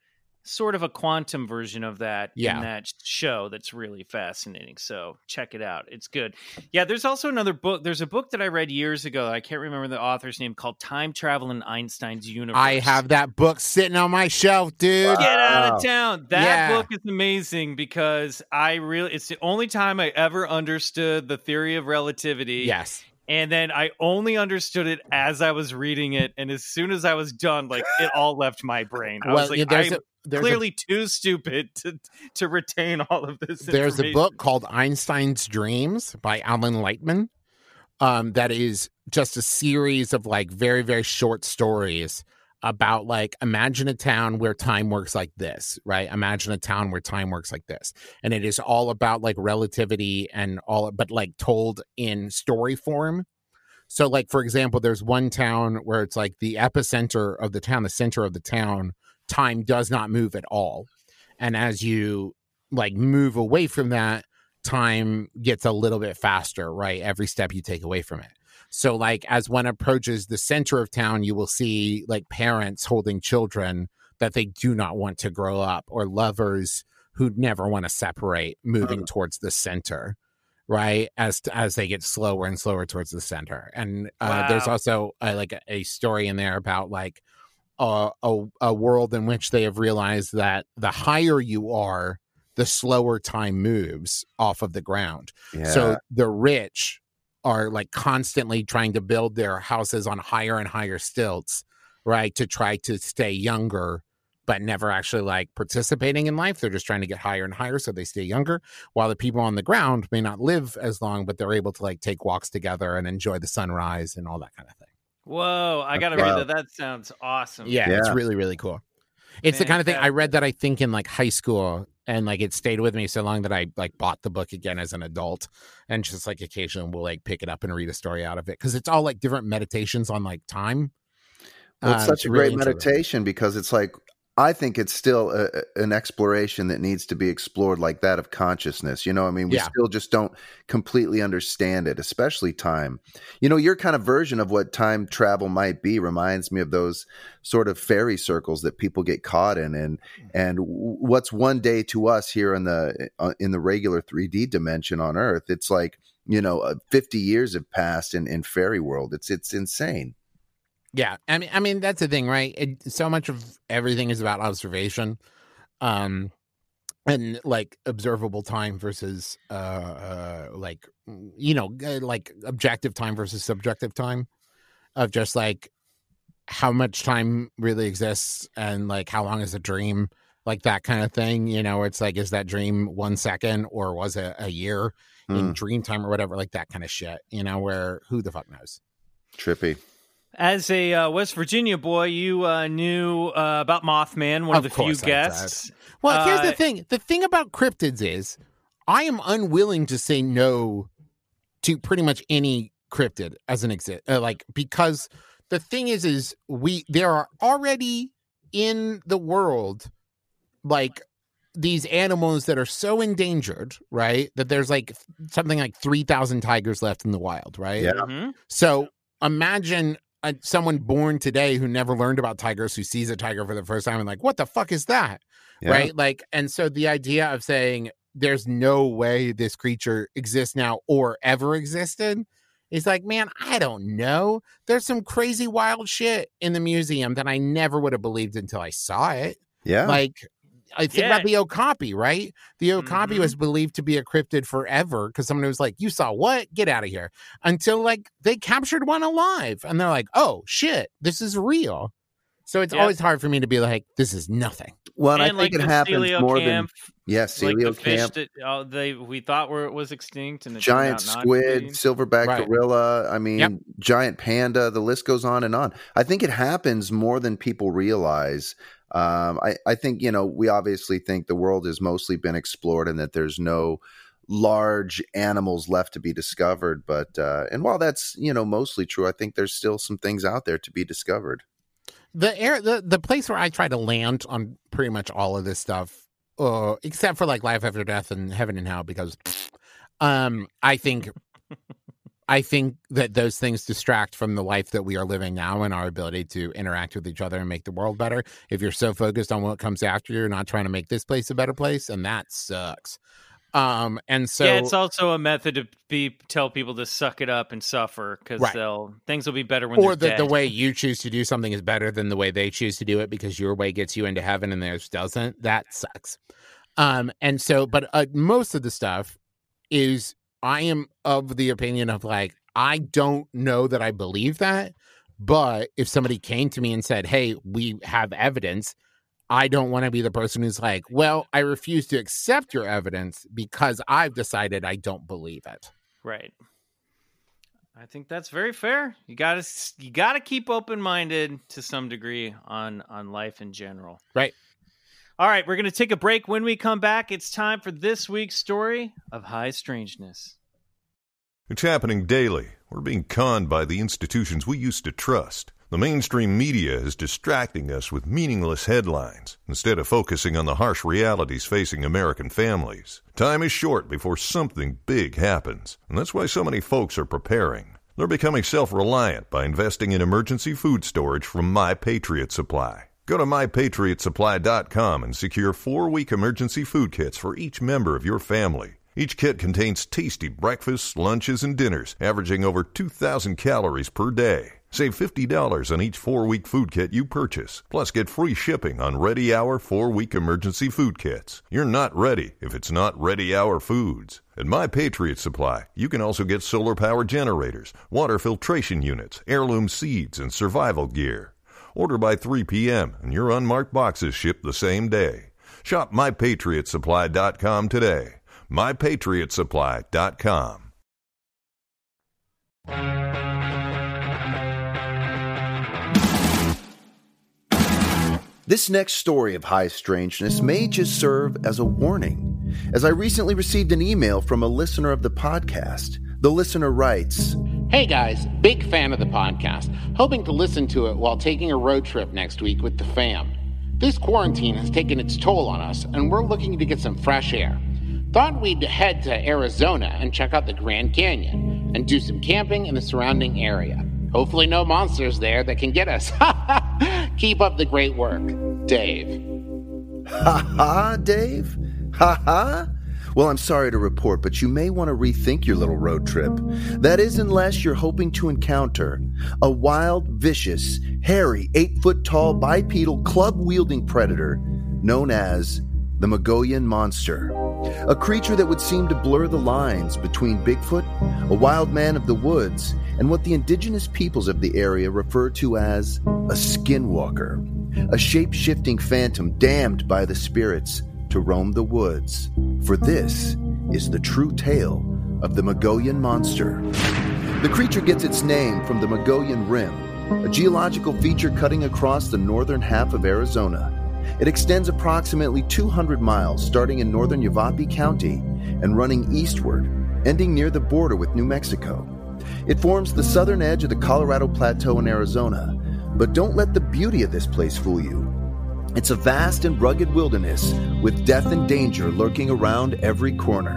a quantum version of that in that show that's really fascinating. So check it out. It's good. Yeah, there's also another book. There's a book that I read years ago. I can't remember the author's name, called Time Travel in Einstein's Universe. I have that book sitting on my shelf, dude. Get out of town. That book is amazing because it's the only time I ever understood the theory of relativity. Yes. And then I only understood it as I was reading it. And as soon as I was done, like it all left my brain. I was like, I'm clearly too stupid to retain all of this information. There's a book called Einstein's Dreams by Alan Lightman. That is just a series of like very, very short stories about like, imagine a town where time works like this, right? Imagine a town where time works like this. And it is all about like relativity and all, but like told in story form. So like, for example, there's one town where it's like the epicenter of the town, the center of the town, time does not move at all. And as you like move away from that, time gets a little bit faster, right? Every step you take away from it. So like as one approaches the center of town, you will see like parents holding children that they do not want to grow up, or lovers who never want to separate moving towards the center, right? As they get slower and slower towards the center. And there's also like a story in there about like a world in which they have realized that the higher you are, the slower time moves off of the ground. Yeah. So the rich are like constantly trying to build their houses on higher and higher stilts, right? To try to stay younger, but never actually like participating in life. They're just trying to get higher and higher so they stay younger, while the people on the ground may not live as long, but they're able to like take walks together and enjoy the sunrise and all that kind of thing. Whoa, I got to read that. That sounds awesome. Yeah, it's really, really cool. It's the kind of thing I read that I think in like high school, and like it stayed with me so long that I like bought the book again as an adult, and just like occasionally we'll like pick it up and read a story out of it, because it's all like different meditations on like time. Well, it's such a great meditation because it's like I think it's still an exploration that needs to be explored, like that of consciousness. You know, I mean, we still just don't completely understand it, especially time. You know, your kind of version of what time travel might be reminds me of those sort of fairy circles that people get caught in, and what's one day to us here in the regular 3D dimension on Earth, it's like, you know, 50 years have passed in fairy world. It's insane. Yeah, I mean that's the thing, right? So much of everything is about observation, and like observable time versus like, you know, like objective time versus subjective time, of just like how much time really exists and like how long is a dream, like that kind of thing. You know, it's like, is that dream 1 second or was it a year in dream time or whatever, like that kind of shit. You know, where who the fuck knows? Trippy. As a West Virginia boy, you knew about Mothman, one of the few guests. Well, here's the thing. The thing about cryptids is I am unwilling to say no to pretty much any cryptid as an exit. Because the thing is there are already in the world, like, these animals that are so endangered, right? That there's like something like 3,000 tigers left in the wild, right? Yeah. Mm-hmm. So imagine someone born today who never learned about tigers, who sees a tiger for the first time and like, what the fuck is that? Yeah. Right? Like, and so the idea of saying there's no way this creature exists now or ever existed is like, man, I don't know. There's some crazy wild shit in the museum that I never would have believed until I saw it. Yeah. Like, I think about the Okapi, right? The Okapi was believed to be a cryptid forever because someone was like, you saw what? Get out of here. Until, like, they captured one alive. And they're like, oh, shit, this is real. So it's always hard for me to be like, this is nothing. Well, and I think like it happens more than... Yes, coelacanth. Like the fish that we thought was extinct. And giant squid, silverback gorilla, I mean, giant panda, the list goes on and on. I think it happens more than people realize. I think, you know, we obviously think the world has mostly been explored and that there's no large animals left to be discovered. But and while that's, you know, mostly true, I think there's still some things out there to be discovered. The place where I try to land on pretty much all of this stuff, except for like life after death and heaven and hell, because I think that those things distract from the life that we are living now and our ability to interact with each other and make the world better. If you're so focused on what comes after, you're not trying to make this place a better place, and that sucks. And so it's also a method to tell people to suck it up and suffer because things will be better when they're dead. Or the way you choose to do something is better than the way they choose to do it because your way gets you into heaven and theirs doesn't. That sucks. And so, but most of the stuff is, I am of the opinion of like, I don't know that I believe that, but if somebody came to me and said, hey, we have evidence, I don't want to be the person who's like, well, I refuse to accept your evidence because I've decided I don't believe it. Right. I think that's very fair. You gotta keep open-minded to some degree on life in general. Right. All right, we're going to take a break. When we come back, it's time for this week's story of high strangeness. It's happening daily. We're being conned by the institutions we used to trust. The mainstream media is distracting us with meaningless headlines instead of focusing on the harsh realities facing American families. Time is short before something big happens, and that's why so many folks are preparing. They're becoming self-reliant by investing in emergency food storage from My Patriot Supply. Go to MyPatriotSupply.com and secure 4-week emergency food kits for each member of your family. Each kit contains tasty breakfasts, lunches, and dinners, averaging over 2,000 calories per day. Save $50 on each 4-week food kit you purchase. Plus, get free shipping on Ready Hour 4-week emergency food kits. You're not ready if it's not Ready Hour Foods. At My Patriot Supply, you can also get solar power generators, water filtration units, heirloom seeds, and survival gear. Order by 3 p.m. and your unmarked boxes ship the same day. Shop MyPatriotSupply.com today. MyPatriotSupply.com. This next story of high strangeness may just serve as a warning, as I recently received an email from a listener of the podcast. The listener writes, "Hey guys, big fan of the podcast, hoping to listen to it while taking a road trip next week with the fam. This quarantine has taken its toll on us, and we're looking to get some fresh air. Thought we'd head to Arizona and check out the Grand Canyon and do some camping in the surrounding area. Hopefully no monsters there that can get us. Keep up the great work, Dave. Ha-ha, Dave? Ha-ha? Well, I'm sorry to report, but you may want to rethink your little road trip. That is, unless you're hoping to encounter a wild, vicious, hairy, 8-foot-tall, bipedal, club-wielding predator known as the Mogollon Monster. A creature that would seem to blur the lines between Bigfoot, a wild man of the woods, and what the indigenous peoples of the area refer to as a skinwalker, a shape-shifting phantom damned by the spirits to roam the woods. For this is the true tale of the Mogollon Monster. The creature gets its name from the Mogollon Rim, a geological feature cutting across the northern half of Arizona. It extends approximately 200 miles, starting in northern Yavapai County and running eastward, ending near the border with New Mexico. It forms the southern edge of the Colorado Plateau in Arizona, but don't let the beauty of this place fool you. It's a vast and rugged wilderness with death and danger lurking around every corner.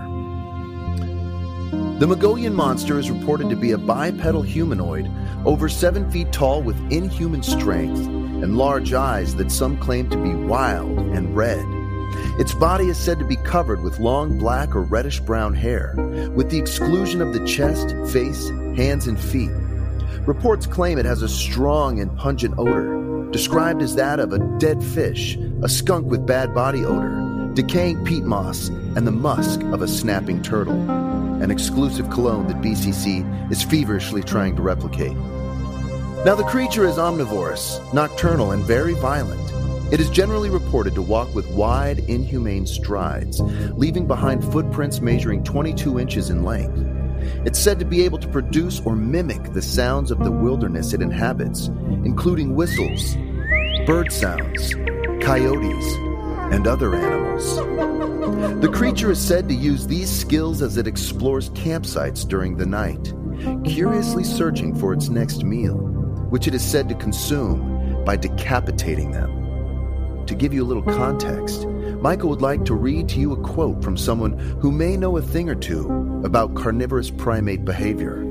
The Mogollon Monster is reported to be a bipedal humanoid over 7 feet tall with inhuman strength and large eyes that some claim to be wild and red. Its body is said to be covered with long black or reddish-brown hair, with the exclusion of the chest, face, hands, and feet. Reports claim it has a strong and pungent odor, described as that of a dead fish, a skunk with bad body odor, decaying peat moss, and the musk of a snapping turtle, an exclusive cologne that BCC is feverishly trying to replicate. Now, the creature is omnivorous, nocturnal, and very violent. It is generally reported to walk with wide, inhumane strides, leaving behind footprints measuring 22 inches in length. It's said to be able to produce or mimic the sounds of the wilderness it inhabits, including whistles, bird sounds, coyotes, and other animals. The creature is said to use these skills as it explores campsites during the night, curiously searching for its next meal, which it is said to consume by decapitating them. To give you a little context, Michael would like to read to you a quote from someone who may know a thing or two about carnivorous primate behavior.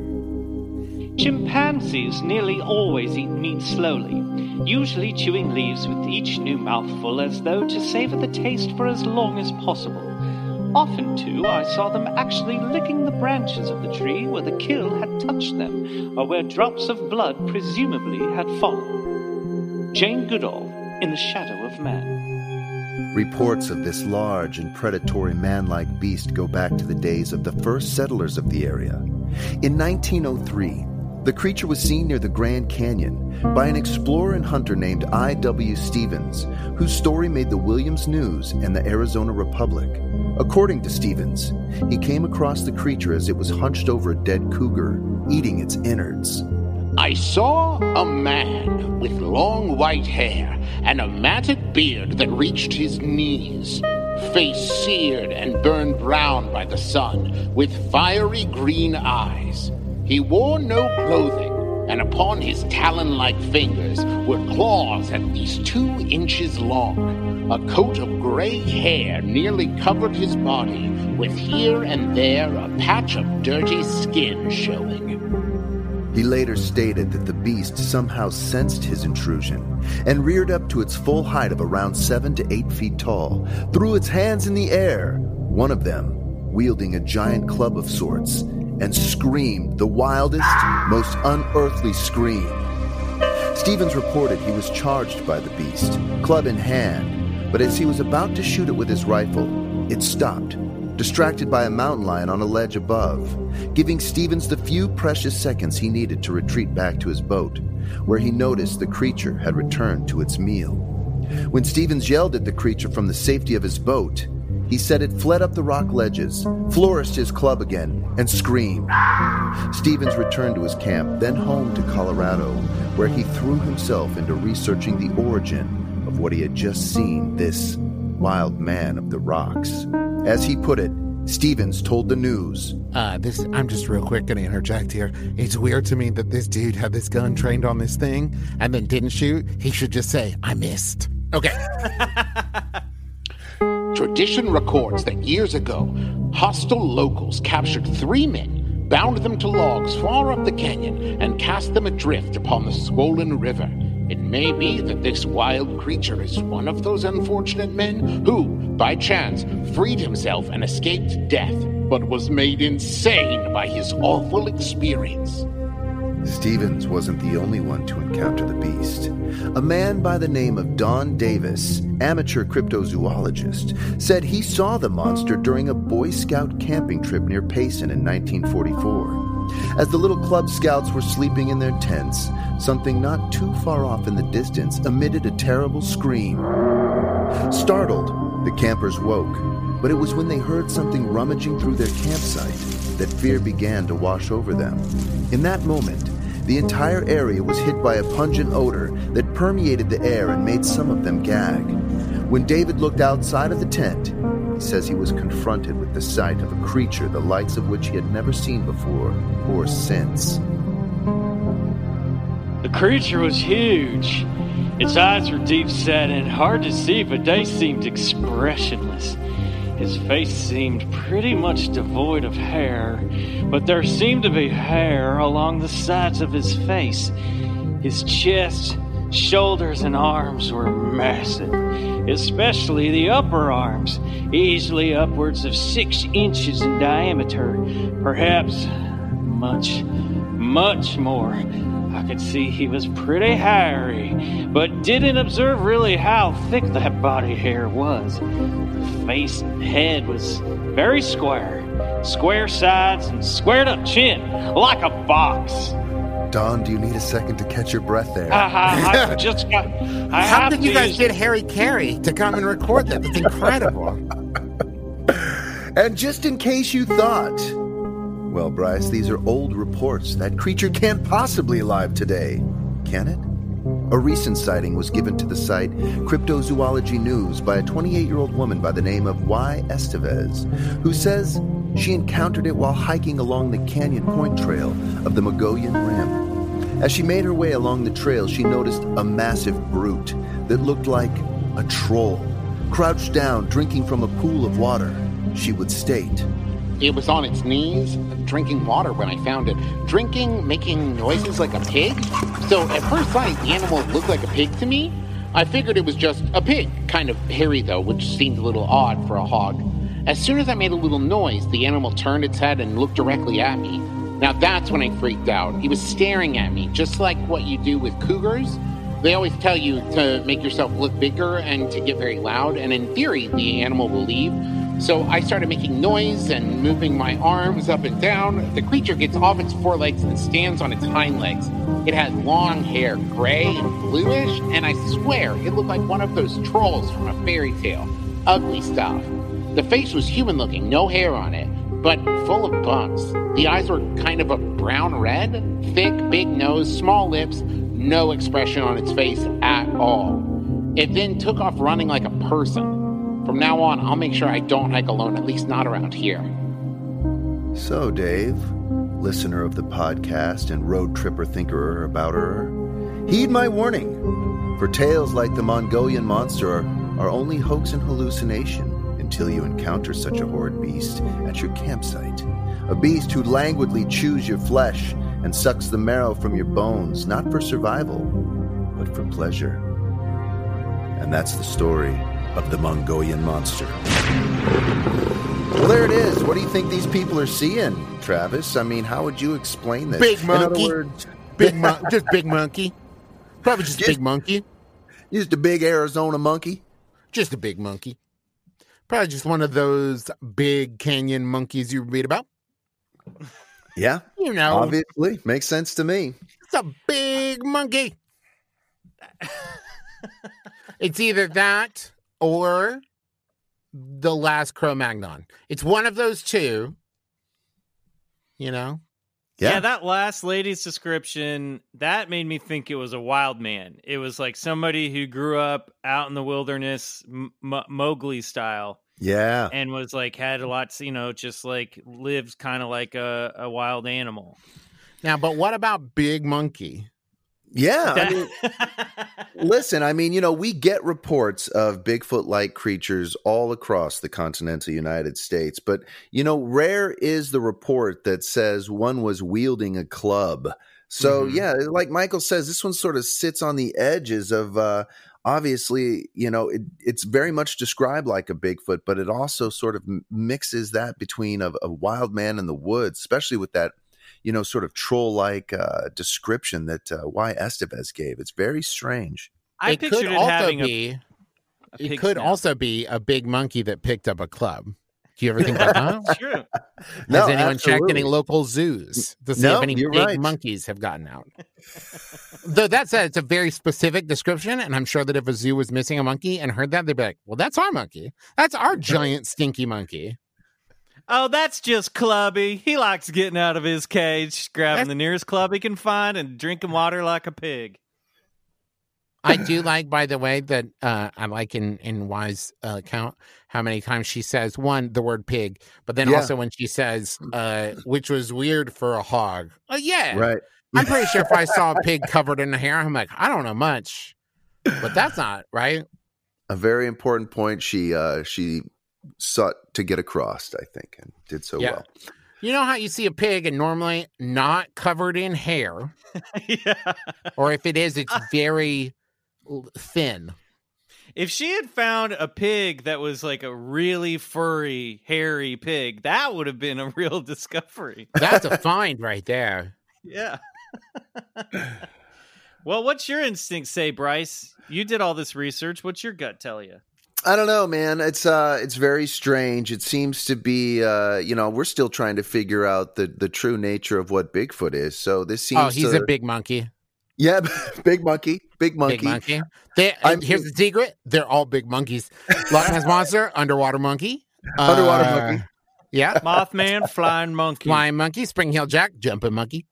Chimpanzees nearly always eat meat slowly, usually chewing leaves with each new mouthful as though to savor the taste for as long as possible. Often, too, I saw them actually licking the branches of the tree where the kill had touched them, or where drops of blood presumably had fallen. Jane Goodall, In the Shadow of Man. Reports of this large and predatory man-like beast go back to the days of the first settlers of the area. In 1903, the creature was seen near the Grand Canyon by an explorer and hunter named I.W. Stevens, whose story made the Williams News and the Arizona Republic. According to Stevens, he came across the creature as it was hunched over a dead cougar, eating its innards. I saw a man with long white hair and a matted beard that reached his knees, face seared and burned brown by the sun, with fiery green eyes. He wore no clothing, and upon his talon-like fingers were claws at least 2 inches long. A coat of gray hair nearly covered his body, with here and there a patch of dirty skin showing. He later stated that the beast somehow sensed his intrusion and reared up to its full height of around 7 to 8 feet tall, threw its hands in the air, one of them wielding a giant club of sorts, and screamed the wildest, most unearthly scream. Stevens reported he was charged by the beast, club in hand, but as he was about to shoot it with his rifle, it stopped, distracted by a mountain lion on a ledge above, giving Stevens the few precious seconds he needed to retreat back to his boat, where he noticed the creature had returned to its meal. When Stevens yelled at the creature from the safety of his boat, he said it fled up the rock ledges, flourished his club again, and screamed. Stevens returned to his camp, then home to Colorado, where he threw himself into researching the origin of what he had just seen, this wild man of the rocks. As he put it, Stevens told the news. I'm just real quick going to interject here. It's weird to me that this dude had this gun trained on this thing and then didn't shoot. He should just say, I missed. Okay. Tradition records that years ago, hostile locals captured 3 men, bound them to logs far up the canyon, and cast them adrift upon the swollen river. It may be that this wild creature is one of those unfortunate men who, by chance, freed himself and escaped death, but was made insane by his awful experience. Stevens wasn't the only one to encounter the beast. A man by the name of Don Davis, amateur cryptozoologist, said he saw the monster during a Boy Scout camping trip near Payson in 1944. As the little club scouts were sleeping in their tents, something not too far off in the distance emitted a terrible scream. Startled, the campers woke, but it was when they heard something rummaging through their campsite that fear began to wash over them. In that moment, the entire area was hit by a pungent odor that permeated the air and made some of them gag. When David looked outside of the tent, he says he was confronted with the sight of a creature the likes of which he had never seen before or since. The creature was huge. Its eyes were deep-set and hard to see, but they seemed expressionless. His face seemed pretty much devoid of hair, but there seemed to be hair along the sides of his face. His chest, shoulders, and arms were massive, especially the upper arms, easily upwards of 6 inches in diameter, perhaps much more. I could see he was pretty hairy, but didn't observe really how thick that body hair was. The face and head was very square sides and squared up chin, like a box. Don, do you need a second to catch your breath there? I just got... How did you guys get Harry Carey to come and record that? That's incredible. And just in case you thought... Well, Bryce, these are old reports. That creature can't possibly alive today, can it? A recent sighting was given to the site Cryptozoology News by a 28-year-old woman by the name of Y. Estevez, who says she encountered it while hiking along the Canyon Point Trail of the Mogollon Rim. As she made her way along the trail, she noticed a massive brute that looked like a troll, crouched down, drinking from a pool of water. She would state, It was on its knees, drinking water when I found it. Drinking, making noises like a pig. So at first sight, the animal looked like a pig to me. I figured it was just a pig, kind of hairy though, which seemed a little odd for a hog. As soon as I made a little noise, the animal turned its head and looked directly at me. Now that's when I freaked out. He was staring at me, just like what you do with cougars. They always tell you to make yourself look bigger and to get very loud, and in theory, the animal will leave. So I started making noise and moving my arms up and down. The creature gets off its forelegs and stands on its hind legs. It had long hair, gray and bluish, and I swear it looked like one of those trolls from a fairy tale. Ugly stuff. The face was human-looking, no hair on it, but full of bumps. The eyes were kind of a brown red, thick, big nose, small lips, no expression on its face at all. It then took off running like a person. From now on, I'll make sure I don't hike alone, at least not around here. So, Dave, listener of the podcast and road tripper thinker about her, heed my warning. For tales like the Mongolian monster are only hoax and hallucination until you encounter such a horrid beast at your campsite. A beast who languidly chews your flesh and sucks the marrow from your bones, not for survival, but for pleasure. And that's the story of the Mongolian monster. Well, there it is. What do you think these people are seeing, Travis? I mean, how would you explain this? Big monkey. In other words, Just big monkey. Probably just a big monkey. Just a big Arizona monkey. Just a big monkey. Probably just one of those big canyon monkeys you read about. Yeah. You know. Obviously. Makes sense to me. It's a big monkey. It's either that or the last Cro-Magnon. It's one of those two. You know? Yeah, that last lady's description, that made me think it was a wild man. It was like somebody who grew up out in the wilderness, Mowgli style. Yeah. And was like, had a lot, just like lives kind of like a wild animal. Now, but what about Big Monkey? Yeah, I mean, listen, I mean, we get reports of Bigfoot-like creatures all across the continental United States, but, rare is the report that says one was wielding a club. So, yeah, like Michael says, this one sort of sits on the edges of, obviously, it's very much described like a Bigfoot, but it also sort of mixes that between a wild man in the woods, especially with that sort of troll-like description that Y. Estevez gave. It's very strange. I pictured it having It could also be a big monkey that picked up a club. Do you ever think about that? True. Has anyone checked any local zoos to see if any big monkeys have gotten out? Though that said, it's a very specific description, and I'm sure that if a zoo was missing a monkey and heard that, they'd be like, well, that's our monkey. That's our giant stinky monkey. Oh, that's just Clubby. He likes getting out of his cage, grabbing the nearest club he can find, and drinking water like a pig. I do like, by the way, that I like in Y's account how many times she says, one, the word pig, but then also when she says, which was weird for a hog. Yeah. Right. I'm pretty sure if I saw a pig covered in hair, I'm like, I don't know much. But that's not, right? A very important point she sought to get across, I think, and did so well. You know how you see a pig and normally not covered in hair? Yeah. Or if it is, it's very thin. If she had found a pig that was like a really furry, hairy pig, that would have been a real discovery. That's a find right there. Yeah. Well, what's your instinct say, Bryce? You did all this research. What's your gut tell you? I don't know, man. It's very strange. It seems to be, we're still trying to figure out the true nature of what Bigfoot is. So this seems. Oh, he's a big monkey. Yeah, big monkey. Big monkey. Here's the secret: they're all big monkeys. Loch Ness Monster, underwater monkey. Underwater monkey. Yeah, Mothman, flying monkey, Spring Hill Jack, jumping monkey.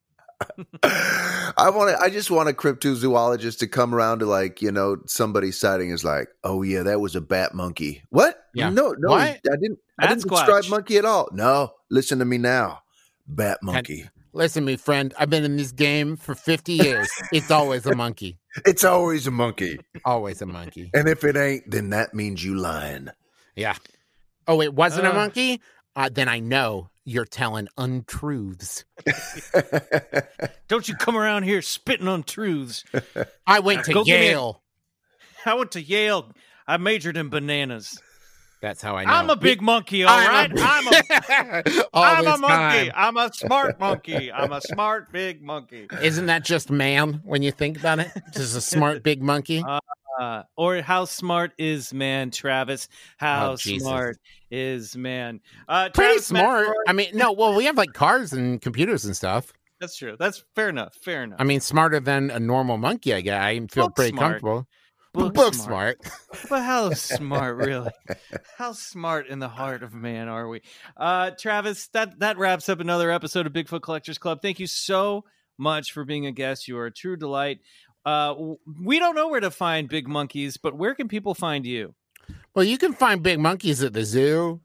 I just want a cryptozoologist to come around to somebody's sighting is like, oh yeah, that was a bat monkey. What? Yeah. No, what? I didn't describe monkey at all. No, listen to me now. Bat monkey. Listen, me friend, I've been in this game for 50 years. It's always a monkey. It's always a monkey. Always a monkey. And if it ain't, then that means you lying. Yeah. Oh, it wasn't a monkey? Then I know you're telling untruths. Don't you come around here spitting untruths. I went to Yale. I went to Yale. I majored in bananas. That's how I know. I'm a big monkey, all right? I'm a monkey. I'm a smart monkey. I'm a smart big monkey. Isn't that just man when you think about it? Just a smart big monkey? Or how smart is man, Travis? How smart is man? Pretty Travis, smart. I mean, we have like cars and computers and stuff. That's true. That's fair enough. I mean, smarter than a normal monkey, I guess. I feel pretty comfortable. Book smart. But how smart, really? How smart in the heart of man are we? Travis, that wraps up another episode of Bigfoot Collectors Club. Thank you so much for being a guest. You are a true delight. We don't know where to find big monkeys, but where can people find you? Well, you can find big monkeys at the zoo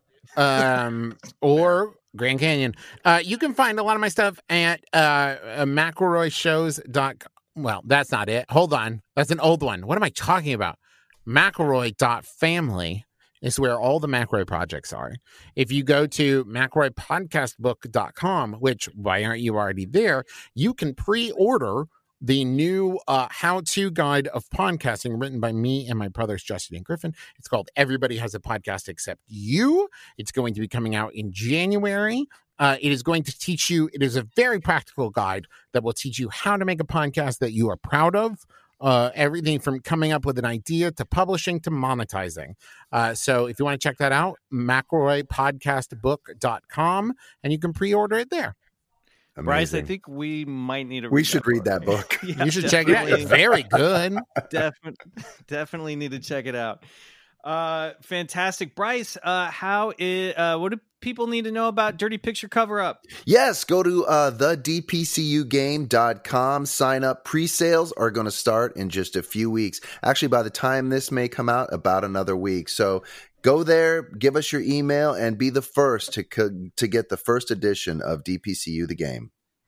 or Grand Canyon. You can find a lot of my stuff at McElroyShows.com. Well, that's not it. Hold on. That's an old one. What am I talking about? McElroy.family is where all the McElroy projects are. If you go to McElroyPodcastBook.com, which, why aren't you already there? You can pre-order the new how-to guide of podcasting written by me and my brothers, Justin and Griffin. It's called Everybody Has a Podcast Except You. It's going to be coming out in January. It is going to teach you, it is a very practical guide that will teach you how to make a podcast that you are proud of. Everything from coming up with an idea to publishing to monetizing. So if you want to check that out, McElroyPodcastBook.com, and you can pre-order it there. Amazing. Bryce, I think we might need to read We should read that book. Yeah, you should check it out. It's very good. Definitely need to check it out. Fantastic. Bryce, what do people need to know about Dirty Picture Cover Up? Yes, go to thedpcugame.com. Sign up. Pre-sales are going to start in just a few weeks. Actually, by the time this may come out, about another week. So go there, give us your email, and be the first to get the first edition of DPCU the Game.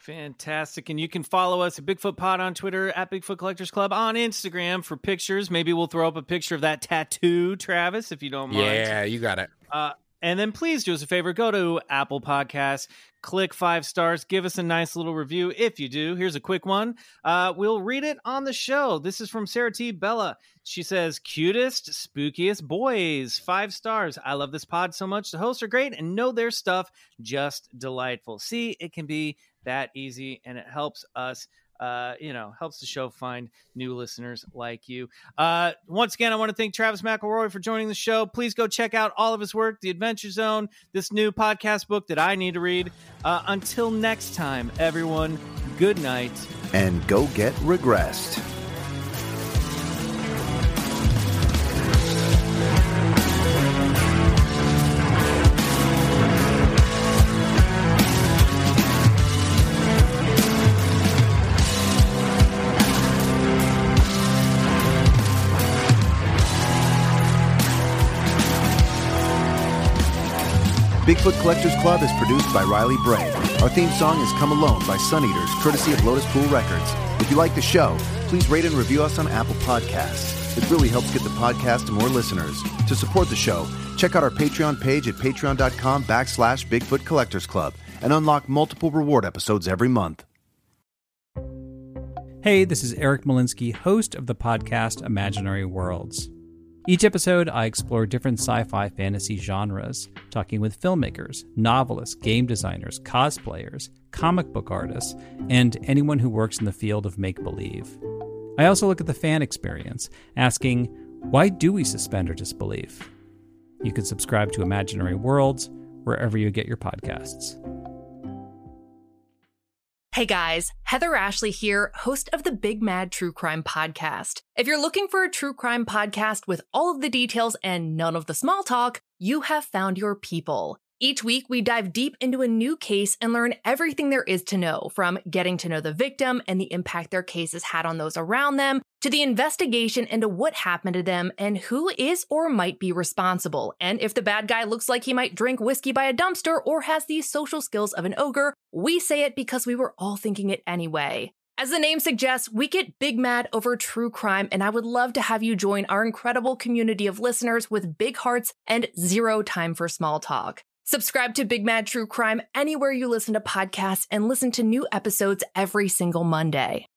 Fantastic. And you can follow us at Bigfoot Pod on Twitter, at Bigfoot Collectors Club on Instagram for pictures. Maybe we'll throw up a picture of that tattoo, Travis, if you don't mind. Yeah, you got it. And then please do us a favor. Go to Apple Podcasts, click 5 stars, give us a nice little review. If you do, here's a quick one. We'll read it on the show. This is from Sarah T. Bella. She says, cutest, spookiest boys, 5 stars. I love this pod so much. The hosts are great and know their stuff. Just delightful. See, it can be that easy, and it helps us, helps the show find new listeners like you. Once again, I want to thank Travis McElroy for joining the show. Please go check out all of his work, The Adventure Zone, this new podcast book that I need to read. Until next time, everyone, good night. And go get regressed. Bigfoot Collectors Club is produced by Riley Bray. Our theme song is Come Alone by Sun Eaters, courtesy of Lotus Pool Records. If you like the show, please rate and review us on Apple Podcasts. It really helps get the podcast to more listeners. To support the show, check out our Patreon page at patreon.com/Bigfoot Collectors Club and unlock multiple reward episodes every month. Hey, this is Eric Malinsky, host of the podcast Imaginary Worlds. Each episode, I explore different sci-fi fantasy genres, talking with filmmakers, novelists, game designers, cosplayers, comic book artists, and anyone who works in the field of make-believe. I also look at the fan experience, asking, why do we suspend our disbelief? You can subscribe to Imaginary Worlds wherever you get your podcasts. Hey guys, Heather Ashley here, host of the Big Mad True Crime Podcast. If you're looking for a true crime podcast with all of the details and none of the small talk, you have found your people. Each week, we dive deep into a new case and learn everything there is to know, from getting to know the victim and the impact their case has had on those around them, to the investigation into what happened to them and who is or might be responsible. And if the bad guy looks like he might drink whiskey by a dumpster or has the social skills of an ogre, we say it because we were all thinking it anyway. As the name suggests, we get big mad over true crime, and I would love to have you join our incredible community of listeners with big hearts and zero time for small talk. Subscribe to Big Mad True Crime anywhere you listen to podcasts and listen to new episodes every single Monday.